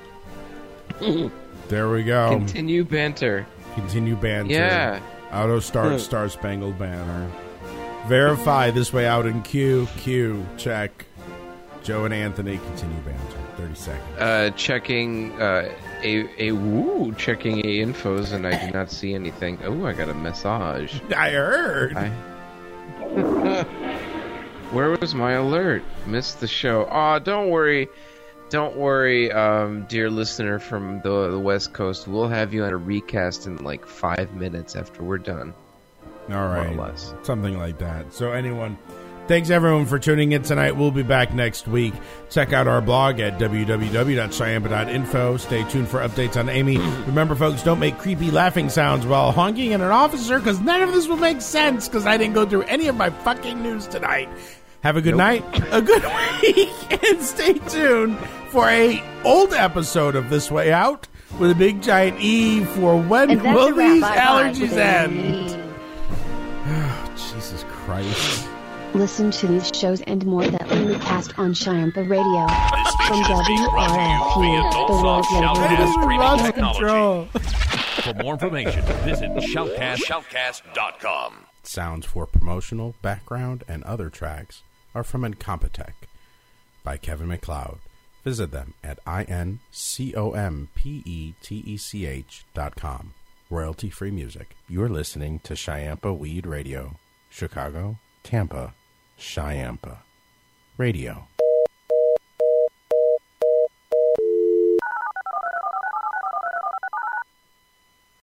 There we go. Continue banter. Continue banter. Yeah. Auto start Hmm. Star Spangled Banner. Verify this way out in Q. Q. Check. Joe and Anthony continue banter. thirty seconds. Uh, checking uh, a a woo, checking a infos, and I do not see anything. Oh, I got a massage. I heard. I... Where was my alert? Missed the show. Aw, oh, don't worry. Don't worry, um, dear listener from the, the West Coast. We'll have you on a recast in like five minutes after we're done. All right. More or less. Something like that. So anyone, thanks everyone for tuning in tonight. We'll be back next week. Check out our blog at w w w dot cheyenne dot info. Stay tuned for updates on Amy. Remember, folks, don't make creepy laughing sounds while honking at an officer, because none of this will make sense, because I didn't go through any of my fucking news tonight. Have a good Nope. night, a good week, and stay tuned for a old episode of This Way Out with a big giant E for when And that's will a wrap. these Bye-bye. allergies end? Oh, Jesus Christ. Listen to these shows and more that we cast on Cheyenne Radio. This From station is being W brought R to F you via U, the world's Nullsoft leader. Shoutcast streaming Lost technology. control. For more information, visit shoutcast shoutcast dot com. Sounds for promotional, background, and other tracks are from Incompetech by Kevin MacLeod. Visit them at I N C O M P E T E C H dot com. Royalty-free music. You're listening to Chiampa Weed Radio. Chicago, Tampa, Chiampa Radio.